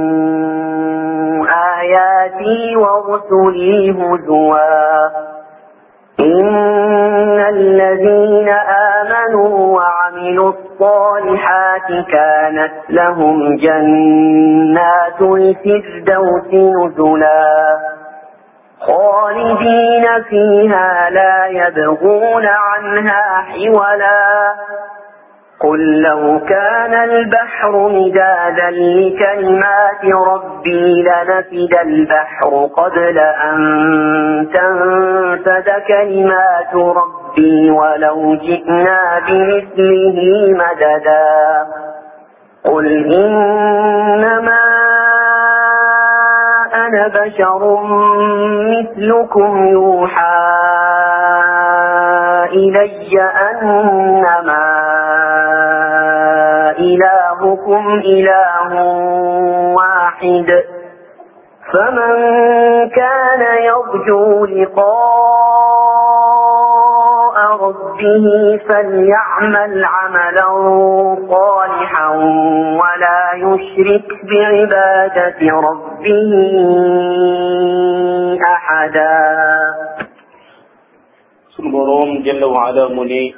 آياتي ورسلي هزوا إن الذين آمنوا وعملوا الصالحات كانت لهم جنات الفردوس نزلا خالدين فيها لا يبغون عنها حولا قل لو كان البحر مدادا لكلمات ربي لنفد البحر قبل أن تنفد كلمات ربي ولو جئنا بمثله مددا قل إنما أنا بشر مثلكم يوحى إلي أنما إلهكم إله واحد فمن كان يرجو لقاء ربه فليعمل عملا صالحا ولا يشرك بعبادة ربه أحدا سنبرون جل وعلا مني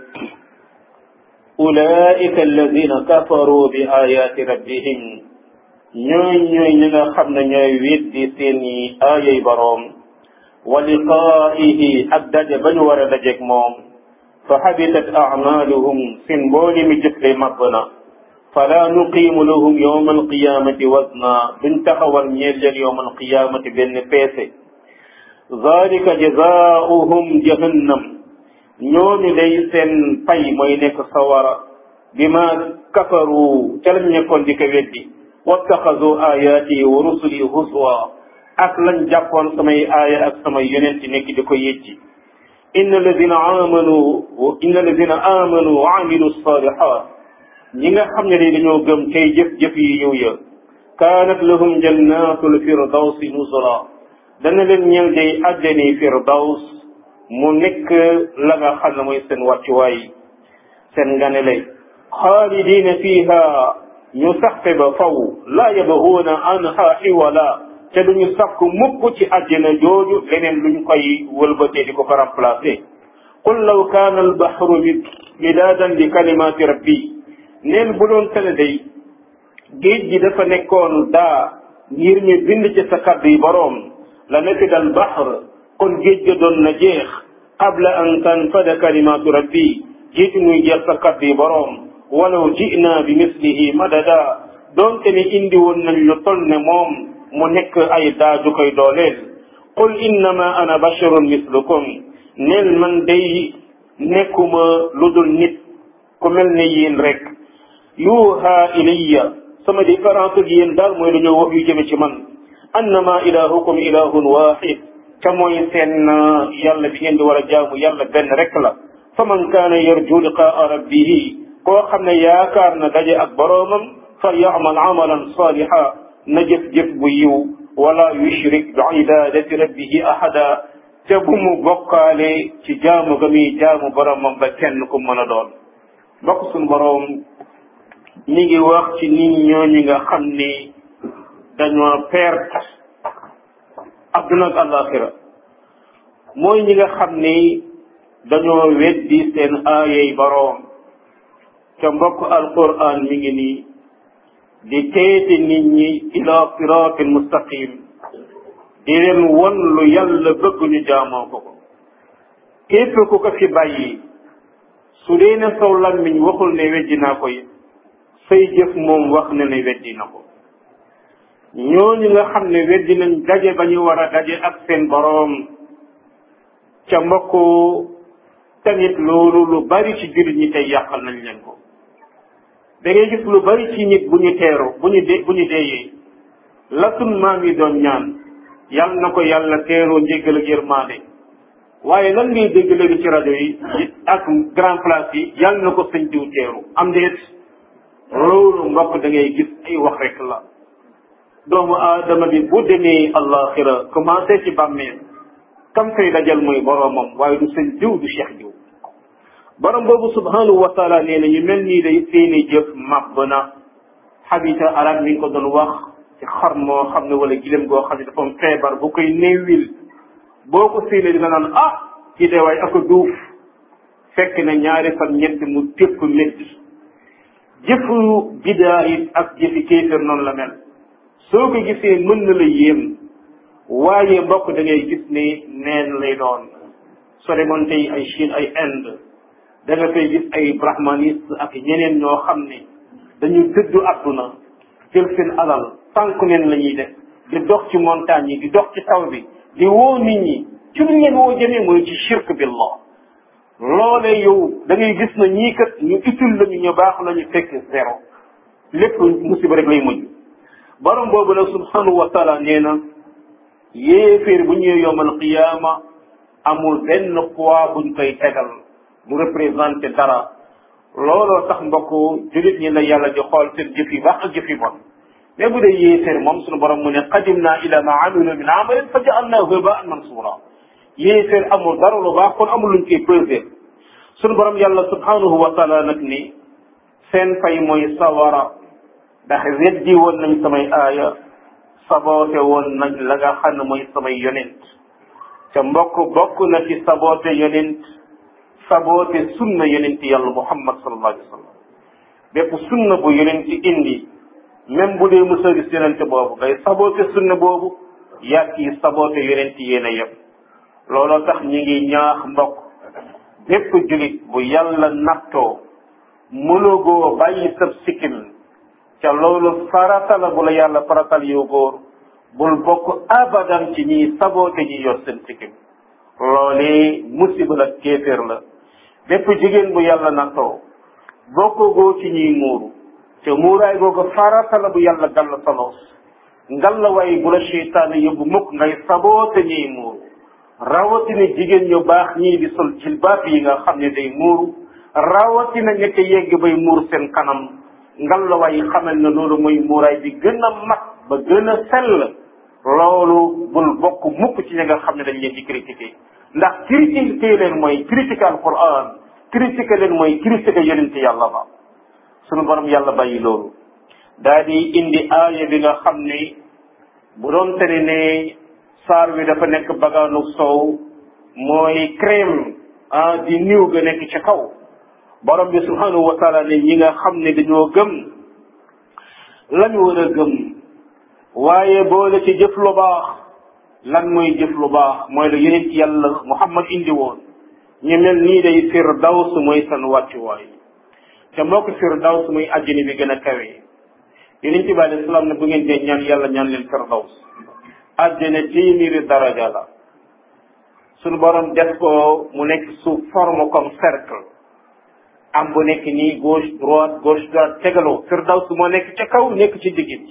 أولئك الذين كفروا بآيات ربهم ñooy ñooy ñi nga xam ne ñooy weddi seeni aayay boroom wa liqaa'ihi ak daje ba ñu war a dajeeg moom fa habitat a'maaluhum seen mbooli mi jëf de màbb na fala nuqiimu lahum yawma alqiyamati wazna duñ taxawal ñeel leen yawma alqiyamati benn peese zalika jazaa'uhum jahannam ñooñu day seen pay mooy nekk sawara bima kafaru ca lañ nekkoon di ko weddi wattaxazu ayaati wa rusuli huzwa ak lañ jàppoon samay aaya ak samay yonent nekk di ko yejji inna alladina amanu inna alladina amanu wa amilu salihat ñi nga xam ne ni dañoo gëm tey jëf-jëf yi ñëw ya kaanat lahum jannatul firdawsi nuzula dana leen ñeel day àjjani firdaws mu nekk la nga xam ne mooy seen wàccuwaay seen nganele xaalidina fiha ñu saxte ba faw laa yabghuuna anha hiwala te duñu sàkk mukk ci àjjana jooju leneen luñ koy wëlbatee di ko ko remplacé qul law kaana albahru midaadan li kalimaati rabbi neen bu doon tane day géej gi dafa nekkoon daa ngir ñu bind ci sa kaddu yi boroom la nafida albahr kon géej ga doon na jeex qabla an tanfada kalimaatu rabbi jiitu muy jeex sa kaddu yi boroom walaw ji'na bi mislihi madada doonte ne indi woon nañ lu toll ne moom mu nekk ay daaju koy dooleel qul innama ana basharun mislukum neel man day nekkuma lu dul nit ku mel ne yéen rek yuha ilayya sama différence ak yéen daal mooy dañoo wax yu jëme ci man annama ilahukum ilahun wahid ca mooy seen yàlla bi ngeen di war a jaamu yàlla benn rek la fa man kaana yarju liqaa rabbihi koo xam ne yaakaar na daje ak boroomam fal ya'mal amalan saliha na jëf-jëf bu yiw wala yushrik bi ibadati rabbihi ahada te bu mu bokkaale ci jaamu ga muy jaamu boroomam ba kenn ku mën a doon bokk suñu boroom ñi ngi wax ci nit ñooñu nga xam ni dañoo perte adduna ak àllaaxira mooy ñi nga xam ni dañoo weddi seen aayay boroom ca mbokk alquran mi ngi nii di teete nit ñi ila siratin mustaqim di leen won lu yàlla bëgg ñu jaamoo ko ko képp ku ko fi bàyyi su dee ne saw lammiñ waxul ne weddi naa ko it say jëf moom wax na ne weddi na ko. ñooñu nga xam ne weddi nañ daje ba ñu war a daje ak seen boroom ca mbokk tamit loolu lu bari ci jullit ñi tey yàqal nañ leen ko. da ngay gis lu bari ci nit bu ñu teeru bu ñu dee bu ñu deeyee la sun maam yi doon ñaan yal na ko yàlla teeroo njéggal ak yërmaande waaye lan ngay dégg léegi ci rajo yi ak grand place yi yal na ko sëñ diw teeru am déet loolu mbokk da ngay gis ay wax rek la. doomu aadama bi bu demee àllaaxira commencé ci bàmmeel kam fay dajal mooy boroomam waaye du sëñ diw du cheikh diw. borom boobu subhanahu wa taala nee na ñu mel nii day seeni jëf màbb na xabita arab mi ngi ko doon wax ci xar moo xam ne wala gilem goo xam ne dafa am feebar bu koy néewil boo ko séenee dina naan ah kii de waay ako duuf fekk na ñaari fan ñett mu tépp métti jëfu bidaa it ak jëfi kéefër noonu la mel soo ko gisee mën na la yéem waaye mbokk da ngay gis ne neen lay doon soo demoon tey ay Chine ay Inde da nga fay gis ay brahmaniste ak ñeneen ñoo xam ne dañu dëddu àdduna jël seen alal tànk neen la ñuy def di dox ci montagne yi di dox ci taw bi di woo nit ñi ci lu leen woo jëmee mooy ci shirk billah loolee yow da ngay gis na ñii kat ñu utile lañu ñu baax lañu fekk zéro lépp musiba rek lay mujj. borom boobu nag subhanahu wa taala nee na yéeféer bu ñëwee yowmal qiyaama amul benn poids buñ koy tegal du représenté dara looloo tax mbokk jullit ñi la yàlla di xool seen jëf yi baax ak jëf yi bon mais bu dee yéeféer moom suñu borom mu ne qadimna ila ma amilu min amalin fa ja'alnahu haba'an mansura yéeféer amul dara lu baax kon amul luñ koy peser suñu borom yàlla subhanahu wa taala nag ni seen fay mooy sawara ndax weddi woon nañ samay aaya saboote woon nañ la nga xam ne mooy samay yonent ca mbokk bokk na ci saboote yonent saboote sunna yonent yàlla muhammad sallallahu alayhi wa sallam bépp sunna bu yonent indi même bu dee mësa gis yonent boobu ngay saboote sunna boobu yàgg yi saboote yonent yéen a yem looloo tax ñi ngi ñaax mbokk bépp julit bu yàlla nattoo mënugoo bàyyi sab sikkim ca loolu farata la bu la yàlla faratal yow góor bul bokk abadan ci ñi saboote ñi yor seen sikkim loolee musiba la kéeféer la bépp jigéen bu yàlla nattoo bokkugoo ci ñiy muuru te muuraay googu farata la bu yàlla gàll saloos ngalla way bu la seytaane yóbbu mukk ngay saboote ñiy muuru rawatina jigéen ñu baax ñii di sol jilbaab yi nga xam ne day muuru rawatina ña ca yegg bay muur seen kanam ngalla way xamal na loolu mooy muuraay bi gën a mat ba gën a sell loolu bul bokk mukk ci ñi nga xam ne dañ leen di critiquer ndax critiquer leen mooy critiquer alquran critiquer leen mooy critiquer yonent yàlla ba sunu borom yàlla bàyyi loolu daa di indi aaya bi nga xam ne bu doon tere ne saar wi dafa nekk bagaanu soow mooy crème ah di niw ga nekk ci kaw borom bi subhanahu wa taala ne ñi nga xam ne dañoo gëm lañu war a gëm waaye boole ci jëf lu baax lan mooy jëf lu baax mooy la yonent yàlla muhammad indi woon ñu mel nii day firdaws mooy seen wàccuwaay te moo ko firdaws muy àjjana bi gën a kawe yonent bi alayhi salaam ne bu ngeen dee ñaan yàlla ñaan leen firdaws àjjana téeméeri daraja la suñu borom def ko mu nekk sous forme comme cercle am bu nekk nii gauche droite gauche droite tegaloo firdaws moo nekk ca kaw nekk ci digg bi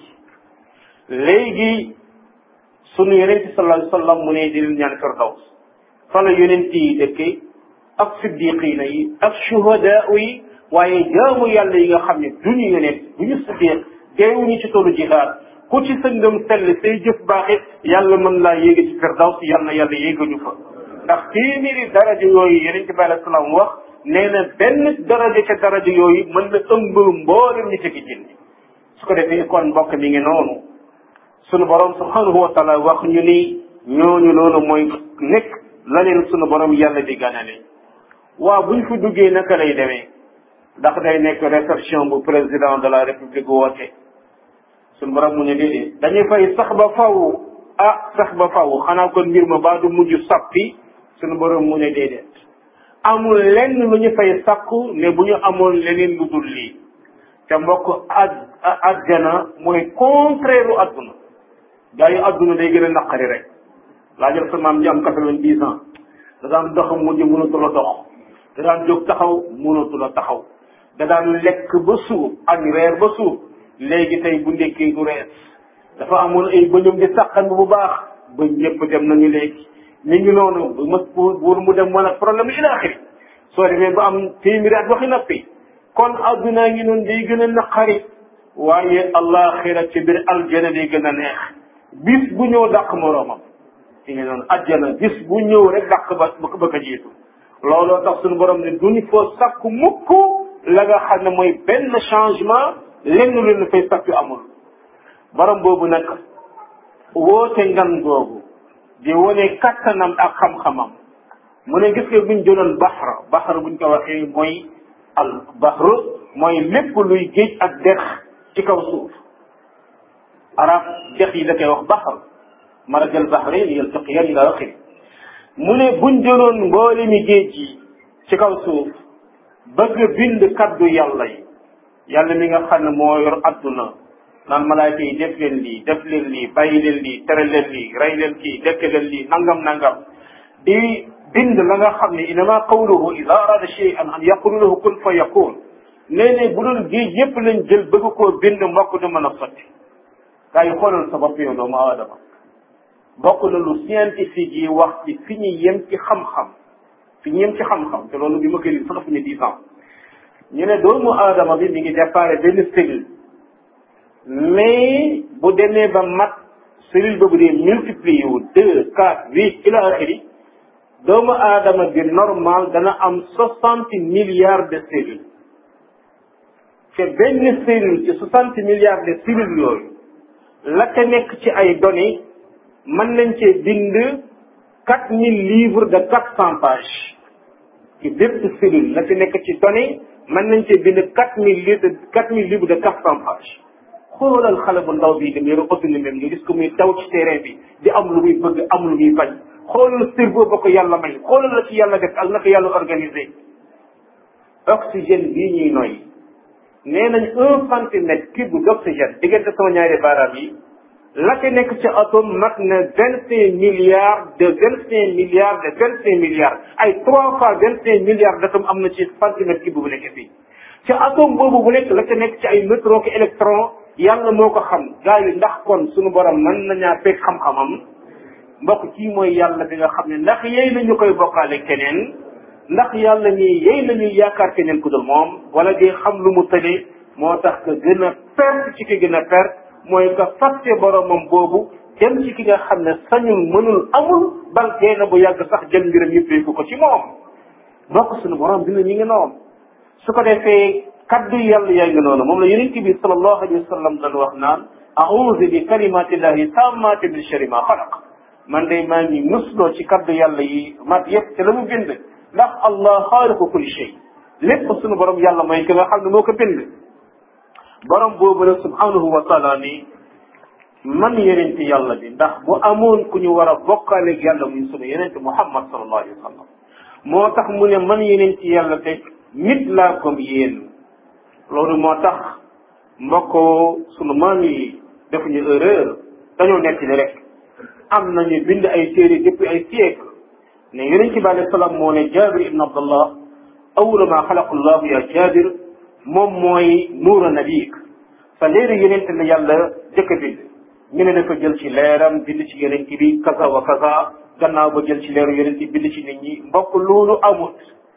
léegi sunu yonent sallallahu alayhi wa sallam mu ne di leen ñaan firdaws fa la yonent yi dëkke ak siddiqiina yi ak shuhadaa yi waaye jaamu yàlla yi nga xam ne duñu yonent duñu siddiq deewuñu ci toolu jihaad ku ci sa ngëm sell say jëf baaxit yàlla mën laa yéege ci firdaws yàlla na yàlla yéegañu fa ndax téeméeri daraja yooyu yonent bi alayhi salaam wax nee na benn daraja ca daraja yooyu mën na ëmb mboolem ñi ci jinn su ko defee kon mbokk mi ngi noonu sunu borom subhanahu wa taala wax ñu ni ñooñu loolu mooy nekk la leen sunu borom yàlla di ganale waaw buñ fi duggee naka lay demee ndax day nekk réception bu président de la république woote sunu borom mu ne déedéet dañuy fay sax ba faw ah sax ba faw xanaa kon mbir ma baa du mujj sappi sunu borom mu ne déedéet amul lenn lu ñu fay sakku ne bu ñu amoon leneen lu dul lii ca mbokk ad àjjana mooy contraire u adduna gaa yi adduna day gën a naqari rek laa jël sa maam ji am quatre-vingt-dix ans da daan dox mujj mënatu la dox da daan jóg taxaw mënatu la taxaw da daan lekk ba suur añ reer ba suur léegi tey bu ndekkee du rees dafa amoon ay bëñum di sàqan bu baax bëñ yëpp dem nañu léegi mi ngi noonu bu ma buur mu dem wala problème ila axiri soo demee ba am téeméeri at waxi nappi kon addunaa ngi noonu day gën a naqari waaye allaxira ci biir aljana day gën a neex bis bu ñëw dàq moroomam fi ngi noonu ajjana bis bu ñëw rek dàq ba ba ko jiitu looloo tax suñu borom ne duñu foo sakku mukk la nga xam ne mooy benn changement lenn lu ñu fay sakku amul borom boobu nag woote ngan googu di wone kattanam ak xam-xamam mu ne gis nga buñ jëloon baxra baxra buñ ko waxee mooy al baxru mooy lépp luy géej ak dex ci kaw suuf arab dex yi da koy wax baxar marajal baxrayn yaltaqiyan ila axiri mu ne buñ jëloon mboole mi géej yi ci kaw suuf bëgg bind kaddu yàlla yi yàlla mi nga xam ne moo yor adduna naan malaayka yi def leen lii def leen lii bàyyi leen lii tere leen lii rey leen kii dekk leen lii nangam nangam di bind la nga xam ne innama qawluhu ida arada shay'an an yaqulu lahu kun fa yakun nee ne bu doon géej yépp lañ jël bëgg koo bind mbokk du mën a sotti gaa yi xoolal sa bopp yow doomu aadama bokk na lu scientifique yi wax ci fi ñu yem ci xam-xam fi ñu yem ci xam-xam te loolu bi ma koy lii sax fu ñu dix ans ñu ne doomu aadama bi mi ngi déparé benn cellule mais bu demee ba mat cellule boobu dee multiplié wu deux quatre huit ila axiri doomu aadama bi normal dana am soixante milliards de cellules te benn cellule ci soixante milliards de cellules yooyu la ca nekk ci ay données mën nañ cee bind quatre mille livres de quatre cents pages ci bépp cellule la ca nekk ci données mën nañ cee bind quatre mille livres quatre mille livres de quatre cents pages xoolal xale bu ndaw bii dem yore autonomie même nga gis ko muy daw ci terrain bi di am lu muy bëgg am lu muy bañ xoolal cerveau ba ko yàlla may xoolal la ci yàlla def ak na ko yàlla organisé oxygène bii ñuy noyyi nee nañ un centimètre cube d'oxygène diggante sama ñaari baaraam yi la ca nekk ci atome mat na vingt cinq milliards de vingt cinq milliards de vingt cinq milliards ay trois fois vingt cinq milliards d'atomes am na ci centimètre cube bu nekk fii ci atome boobu bu nekk la ca nekk ci ay neutrons ki électrons yàlla moo ko xam gars yi ndax kon suñu borom mën nañaa fekk xam-xamam mbokk kii mooy yàlla bi nga xam ne ndax yey nañu koy bokkaale keneen ndax yàlla ñii yey nañuy yaakaar keneen ku dul moom wala di xam lu mu tële moo tax que gën a perte ci ki gën a perte mooy que fàtte boromam boobu dem ci ki nga xam ne sañul mënul amul baltee na bu yàgg sax jël mbiram yëppee ko ci moom mbokk suñu borom dina ñu ngi noonu su ko defee kaddu yàlla yaa ngi noonu moom la yonent bi sallallahu alayhi wa sallam dañ wax naan a'uuzu bi kalimatillahi tammati min sharri ma xalaq man de maa ngi musloo ci kaddu yàlla yi mat yëpp te la mu bind ndax allah xaaliqu kulli shay lépp sunu borom yàlla mooy ki nga xam ne moo ko bind borom boobu nag subhanahu wa taala ni man yonent yàlla bi ndax bu amoon ku ñu war a bokkaaleeg yàlla muy sunu yonent muhammad sallallahu alayhi wa sallam moo tax mu ne man yonent yàlla te nit laa comme yéen loolu moo tax mbokkoo sunu maam yi defuñu erreur dañoo nekk ni rek am nañu bind ay téere depuis ay siècle ne yonent bi alayhi salaam moo ne Jaabir ibn Abdallah awwala ma xalaqa llahu ya Jaabir moom mooy nuura nabiyik sa leeri yonent la yàlla jëkk a bind ñu ne dafa jël ci leeram bind ci yonent bi kaza wa kaza gannaaw ba jël ci leeru yonent bind ci nit ñi mbokk loolu amut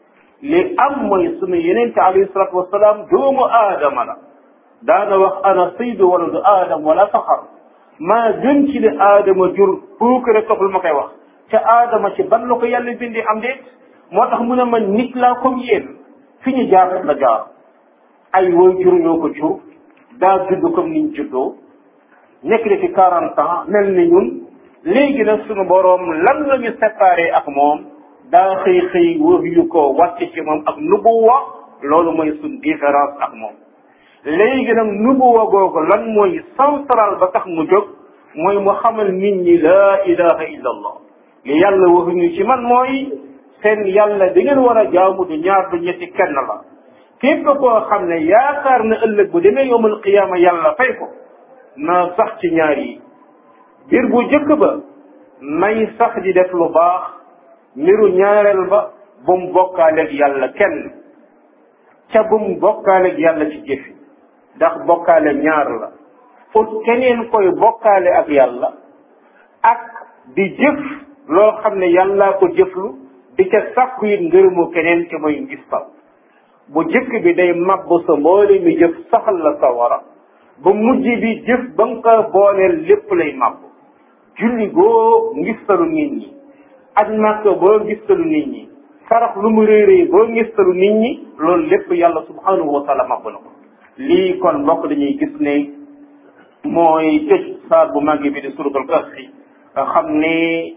li am mooy sunu yonent alayhi salaatu wasalaam doomu aadama la daana wax ana sayyidu waladu aadam wala faxar maa gën ci li aadama jur puuk rek taxul ma koy wax ca aadama ci ban la ko yàlla bindi am déet moo tax mu ne man nit laa comme yéen fi ñu jaar la jaar ay woy jur ñoo ko jur daa judd comme niñ juddoo nekk na fi quarante ans mel ni ñun léegi nag sunu boroom lan la ñu séparé ak moom daa xëy xëy wóor yu ko wàcc ci moom ak nubuwa loolu mooy suñ différence ak moom léegi nag nubuwa googu lan mooy central ba tax mu jóg mooy mu xamal nit ñi laa ilaha illa allah li yàlla waxuñu ci man mooy seen yàlla da ngeen war a jaamu du ñaar du ñetti kenn la képp koo xam ne yaakaar na ëllëg bu demee yowmal qiyaama yàlla fay ko na sax ci ñaar yi mbir bu jëkk ba nay sax di def lu baax mbiru ñaareel ba bu mu bokkaaleeg yàlla kenn ca bu mu bokkaaleeg yàlla ci jëfi ndax bokkaale ñaar la fut keneen koy bokkaale ak yàlla ak di jëf loo xam ne yàllaa ko jëflu di ca sàkku it ngërëmu keneen ci mooy ngistal bu jëkk bi day mabbu sa mboole mi jëf saxal la sa wara ba mujj bi jëf ba nga ko booleel lépp lay mabbu julli boo ngistalu nit ñi aj màkk boo ngistalu nit ñi sarax lu mu réy réy boo ngistalu nit ñi loolu lépp yàlla subhanahu wa taala mabbu na ko lii kon mbokk dañuy gis ne mooy tëj saar bu màgg bi di suratul kahfi nga xam ni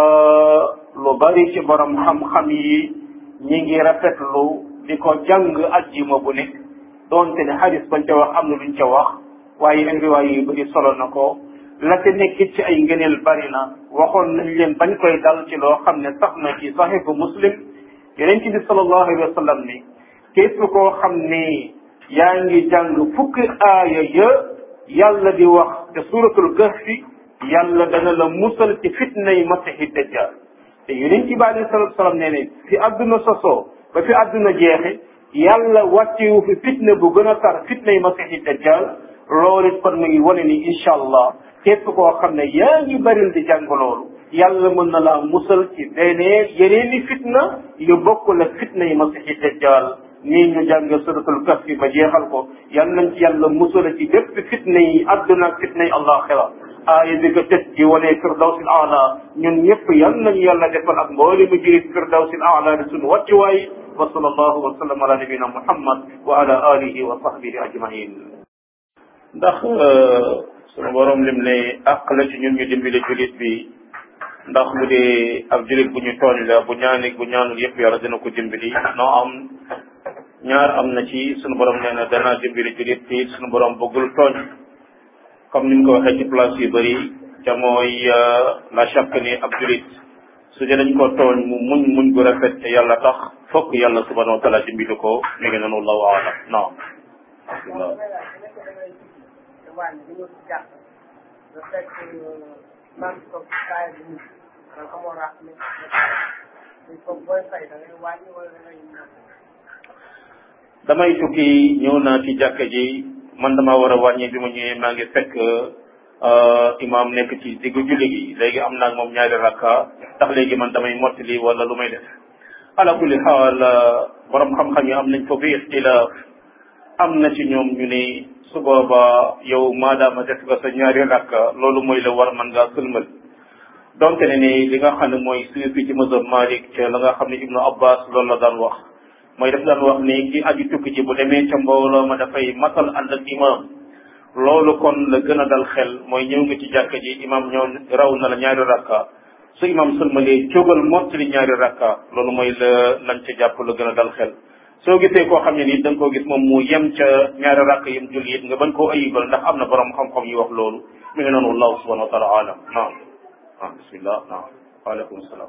lu bari ci borom xam-xam yi ñi ngi rafetlu di ko jàng ajjuma bu nekk doonte ne xadis bañ ca wax am na luñ ca wax waaye ay riwaay yu bëri solo na ko la ca nekk ci ay ngëneel bari na waxoon nañ leen bañ koy dal ci loo xam ne sax na ci saxiixu muslim yonent bi sallallahu alayhi wa sallam ni képp koo xam ni yaa ngi jàng fukki aaya ya yàlla di wax te suratul kahfi yàlla dana la musal ci fitnay masiixi dajjal te yonent bi alayhi salaatu salaam nee ne fi àdduna sosoo ba fi àdduna jeexe yàlla wàccewu fi fitna bu gën a tar fitnay masiixi dajjal loolu it kon mu ngi wane ni incha allah képp koo xam ne yaa ngi baril di jàng loolu yàlla mën na laa musal ci beneen yeneeni fitna yu bokkul ak fitna yi masiixi dajjal nii ñu jàng suratul kahfi ba jeexal ko yal nañ ci yàlla musal ci bépp fitna yi àdduna ak fitna yi allaxira aaya bi ko tëj di wane firdawsil aala ñun ñëpp yal nañu yàlla defal ak mbooli mu jëri firdawsil aala di suñu wàccuwaay wa sallallahu wa sallam ala nabina muhammad wa ala alihi wa sahbihi ajmain ndax sunu borom lim ne àq la ci ñun ñu dimbali julit bi ndax bu dee ab julit bu ñu tooñ la bu ñaani bu ñaanul yëpp yàlla dina ko dimbali noo am ñaar am na ci sunu borom nee na danaa dimbali julit bi sunu borom bëggul tooñ comme ni mu ko waxee ci place yu bëri ca mooy la chaque ni ab julit su dee dañ ko tooñ mu muñ muñ gu rafet te yàlla tax fokk yàlla subhanahu wa taala dimbali ko mi ngi noonu allahu alam non waañ bi ñu jàpp da fekk man ko kaay bi ñu man amoo rax ni ni ko booy fay da ngay wàññi wala da ngay damay tukki ñëw naa ci jàkka ji man dama war a wàññi bi ma ñëwee maa ngi fekk imam nekk ci diggu julli gi léegi am naa moom ñaari rakka ndax léegi man damay mottali wala lu may def ala kulli xaal borom xam-xam yi am nañ ko fi ixtilaaf am na ci ñoom ñu ne su booba yow maadaama def nga sa ñaari rakka loolu mooy la war man ngaa sëlmal donte ne ni li nga xam ne mooy suñu fii ci mazhab Malik ca la nga xam ne Ibnu Abbas loolu la daan wax mooy daf daan wax ni ki aju tukki ci bu demee ca mbooloo ma dafay matal ànd ak imam loolu kon la gën a dal xel mooy ñëw nga ci jàkka ji imam ñëw raw na la ñaari rakka su imam sëlmalee jógal mottali ñaari rakka loolu mooy la lañ ca jàpp la gën a dal xel soo gisee koo xam ne nii da nga koo gis moom mu yem ca ñaari rakk yem julli it nga bañ koo ayibal ndax am na borom xam-xam yi wax loolu mi ngi noonu wallahu subhanahu wa taala alam naam ah bismillah naam waaleykum salaam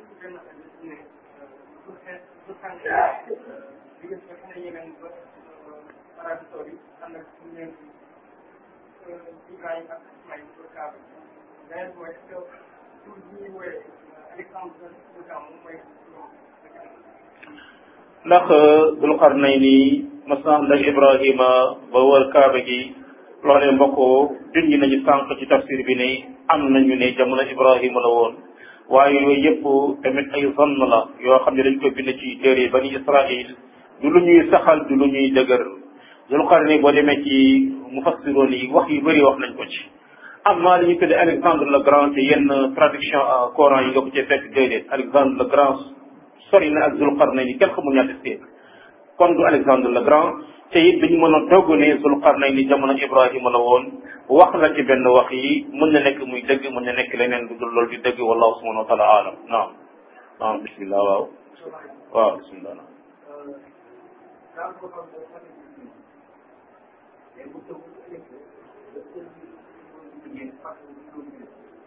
ndax Dul Qarnayni mas na ànd ak Ibrahima ba wër Kaaba gi loolee mbokk junj nañu sànq ci tafsir bi ne am nañu ne jamono Ibrahima la woon waaye yooyu yëpp tamit ay zann la yoo xam ne dañ ko bind ci téere bani Israil du lu ñuy saxal du lu ñuy dëgër Dul Qarnayni boo demee ci mufassiroon yi wax yu bëri wax nañ ko ci amma li ñu tuddee Alexandre le Grand te yenn traduction Coran yi nga ko ci fekk déedéet Alexandre le Grand sori na ak Zul Qarnayni kenn xamul ñaata siècle kon du Alexandre le Grand te it dañu mën a dogg ne Zul Qarnayni jamono Ibrahima la woon wax la ci benn wax yi mën na nekk muy dëgg mën na nekk leneen du dul loolu di dëgg wallahu subhanahu wa taala alam naam naam bismillah waaw waaw bismillah naam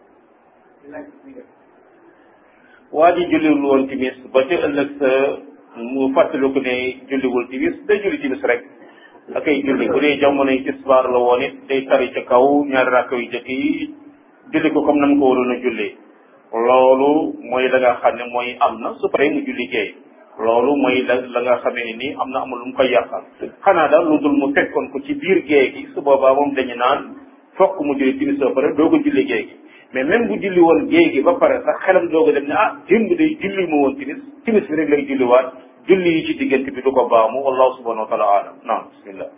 waa ji julliwul woon timis ba ca ëllëg sa mu fàttaliku ne julliwul timis day julli timis rek ak ay julli bu dee jamonoy tisbaar la woon it day tari ca kaw ñaari rakk yu jëkk yi julli ko comme nam ko waroon a jullee loolu mooy la nga xam ne mooy am na su paree mu julli géey loolu mooy la la nga xamee ne nii am na amul lu mu koy yàqal xanaa daal lu dul mu fekkoon ko ci biir géey gi su boobaa moom dañu naan fokk mu julli timis ba pare doog a julli géey gi mais même bu julli woon géey gi ba pare sax xelam doog a dem ne ah démb day julli mu woon timis timis bi rek lay julliwaat julli yi ci diggante bi du ko baamu wallahu subhanahu wa taala alam naam bismillah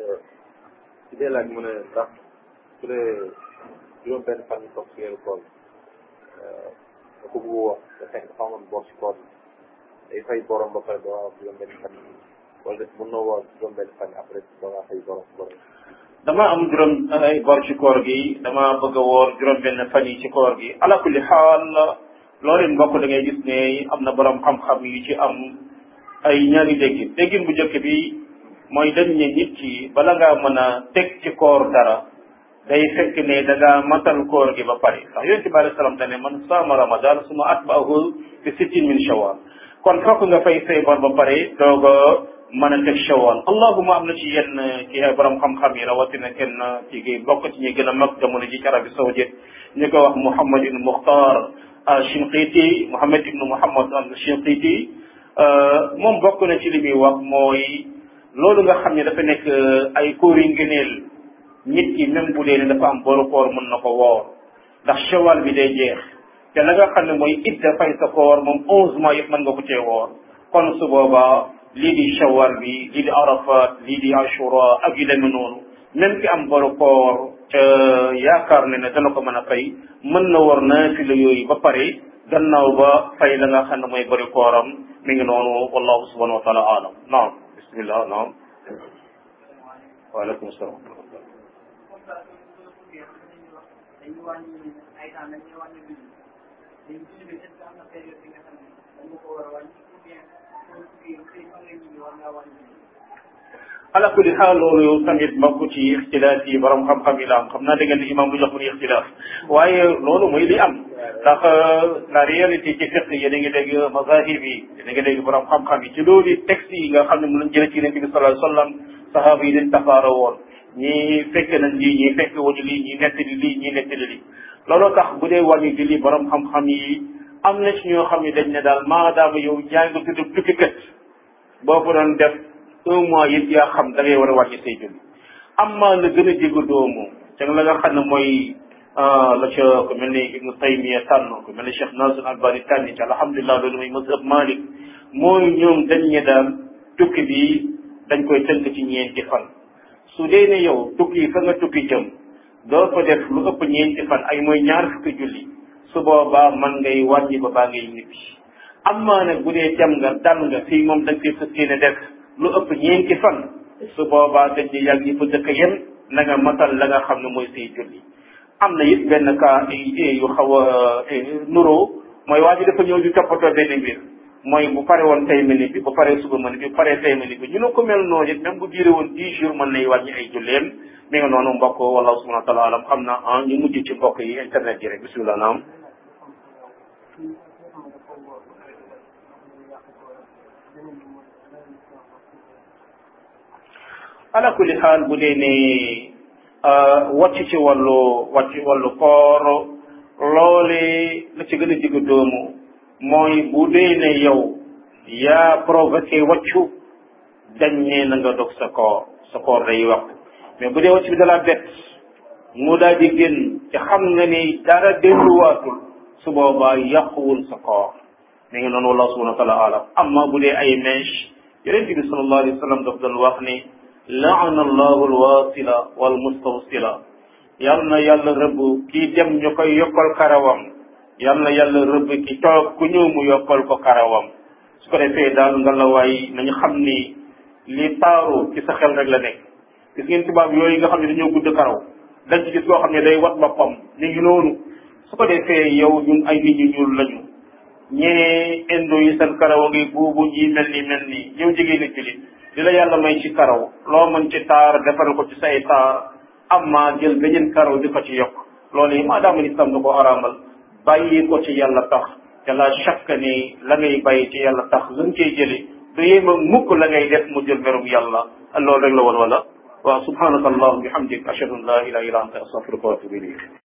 ci dee laaj mu ne ndax su dee juróom benn fan yi toog si weeru koor da ko bëgg wax da fekk dafa amoon bor si koor day fay borom ba pare doo wax juróom benn fan yi wala def mën na wax juróom benn fan yi après doo nga fay borom borom dama am juróom ay bor ci koor gi dama bëgg a woor juróom benn fan yi ci koor gi ala kulli xaal loolu mbokk da ngay gis ne am na borom xam-xam yu ci am ay ñaari déggin déggin bu njëkk bi mooy dañ ne nit ki bala ngaa mën a teg ci koor dara day fekk ne da ngaa matal koor gi ba pare ndax yonent bi alayhi salaam dane man saama ramadan suma atba'ahu bi sittin min shawwal kon fokk nga fay say bor ba pare doog a mën a teg shawwal allahuma am na ci yenn ci ay borom xam-xam yi rawatina kenn ci gi bokk ci ñi gën a mag jamono ji ci Arabie Saoudite ñu ko wax Muhammad ibn Mukhtar al-Shinqiti Muhammad ibn Muhammad al-Shinqiti moom bokk na ci li muy wax mooy loolu nga xam ne dafa nekk ay koor yi ngëneel nit ki même bu dee ne dafa am boru koor mën na ko woor ndax shawal bi day jeex te la nga xam ne mooy idda fay sa koor moom onze mois yëpp mën nga ko cee woor kon su boobaa lii di shawal bi lii di arafat lii di ashura ak yu demee noonu même ki am boru koor ca yaakaar ne ne dana ko mën a fay mën na war naafila yooyu ba pare gannaaw ba fay la nga xam ne mooy boru kooram mi ngi noonu wallahu subhanahu wa taala alam naam bismillah naam waaleykum salaam ala kulli xaal loolu yow tamit mbokk ci ixtilaaf yi borom xam-xam yi la am xam naa da ngeen di imam lu jox mu ni ixtilaaf waaye loolu mooy li am ndax la réalité ci fiqh yéen a ngi dégg mazahib yi yéen a ngi dégg borom xam-xam yi ci loolu texte yi nga xam ne mu lañ jëlee ci Yonent bi sallallahu alayhi wa sallam sahaaba yi dañ tasaara woon ñii fekk nañ lii ñii fekk wuñu lii ñii nettali lii ñii nettali lii looloo tax bu dee wàññi julli borom xam-xam yi am na ci ñoo xam ne dañ ne daal maadaama yow yaa ngi tudd tukkikat boo ko doon def un mois yëpp yaa xam da ngay war a wàññi say julli am maa la gën a jéggu doomu te la nga xam ne mooy la ca ku mel ni Ibnu Taymiya tànn ku mel ni Cheikh Nasir Albani tànn ci alhamdulilah loolu mooy mazhab Malik mooy ñoom dañ ne daal tukki bi dañ koy tënk ci ñeenti fan su dee ne yow tukki fa nga tukki jëm doo ko def lu ëpp ñeenti fan ay mooy ñaar fukki julli su boobaa man ngay wàññi ba baa ngay ñibbi am maa nag bu dee jam nga dal nga fii moom dañ koy fas yéene def lu ëpp ñeenti fan su boobaa dañ di yàgg yi fa dëkk yem na nga matal la nga xam ne mooy say julli am na it benn cas yu xaw a nuroo mooy waa ji dafa ñëw di toppatoo benn mbir mooy bu pare woon tey minute bi bu paree suba minute bi bu paree tey minute bi ñu ne ko mel noonu it même bu diire woon dix jours mën nay wàññi ay julleem mi nga noonu mbokk wallahu subhanahu wa taala alam xam na ah ñu mujj ci mbokk yi internet yi rek bismillah naam ala kulli xaal bu dee ne wàcc ci wàllu wàcc wàllu koor loole la ci gën a digg doomu mooy bu dee ne yow yaa provoqué wàccu dañ ne na nga dog sa koor sa koor day wax mais bu dee wàcc bi dalaa bett mu daal di génn te xam nga ni dara delluwaatul su boobaa yàquwul sa koor mi ngi noonu wallahu subhanahu wa taala alam amma bu dee ay mèche yonent bi sallallahu alayhi wa sallam daf doon wax ni laana allahu alwasila wal mustawsila yal na yàlla rëbb kii dem ñu koy yokkal karawam yal na yàlla rëbb ki toog ku ñëw mu yokkal ko karawam su ko defee daal nga la waay nañu xam ni li taaru ci sa xel rek la nekk gis ngeen tubaab yooyu nga xam ne dañoo gudd karaw dañ ci gis koo xam ne day wat boppam ni ngi noonu su ko defee yow ñun ay nit ñu ñuul lañu ñee indo yi seen karaw ngi buubu ñi mel ni mel ni yow jigéen nit li li la yàlla may ci karaw loo mën ci taar defal ko ci say taar amma jël beneen karaw di ko ci yokk loolu yi maadaama lislam da ko araamal bàyyi ko ci yàlla tax te la chaque ni la ngay bàyyi ci yàlla tax lu nga cey jëli du yéem a mukk la ngay def mu jël merum yàlla loolu rek la woon wala waaw subhanaka allahumma bihamdik ashhadu an la ilaha illa anta astaghfiruka wa atubu ilayk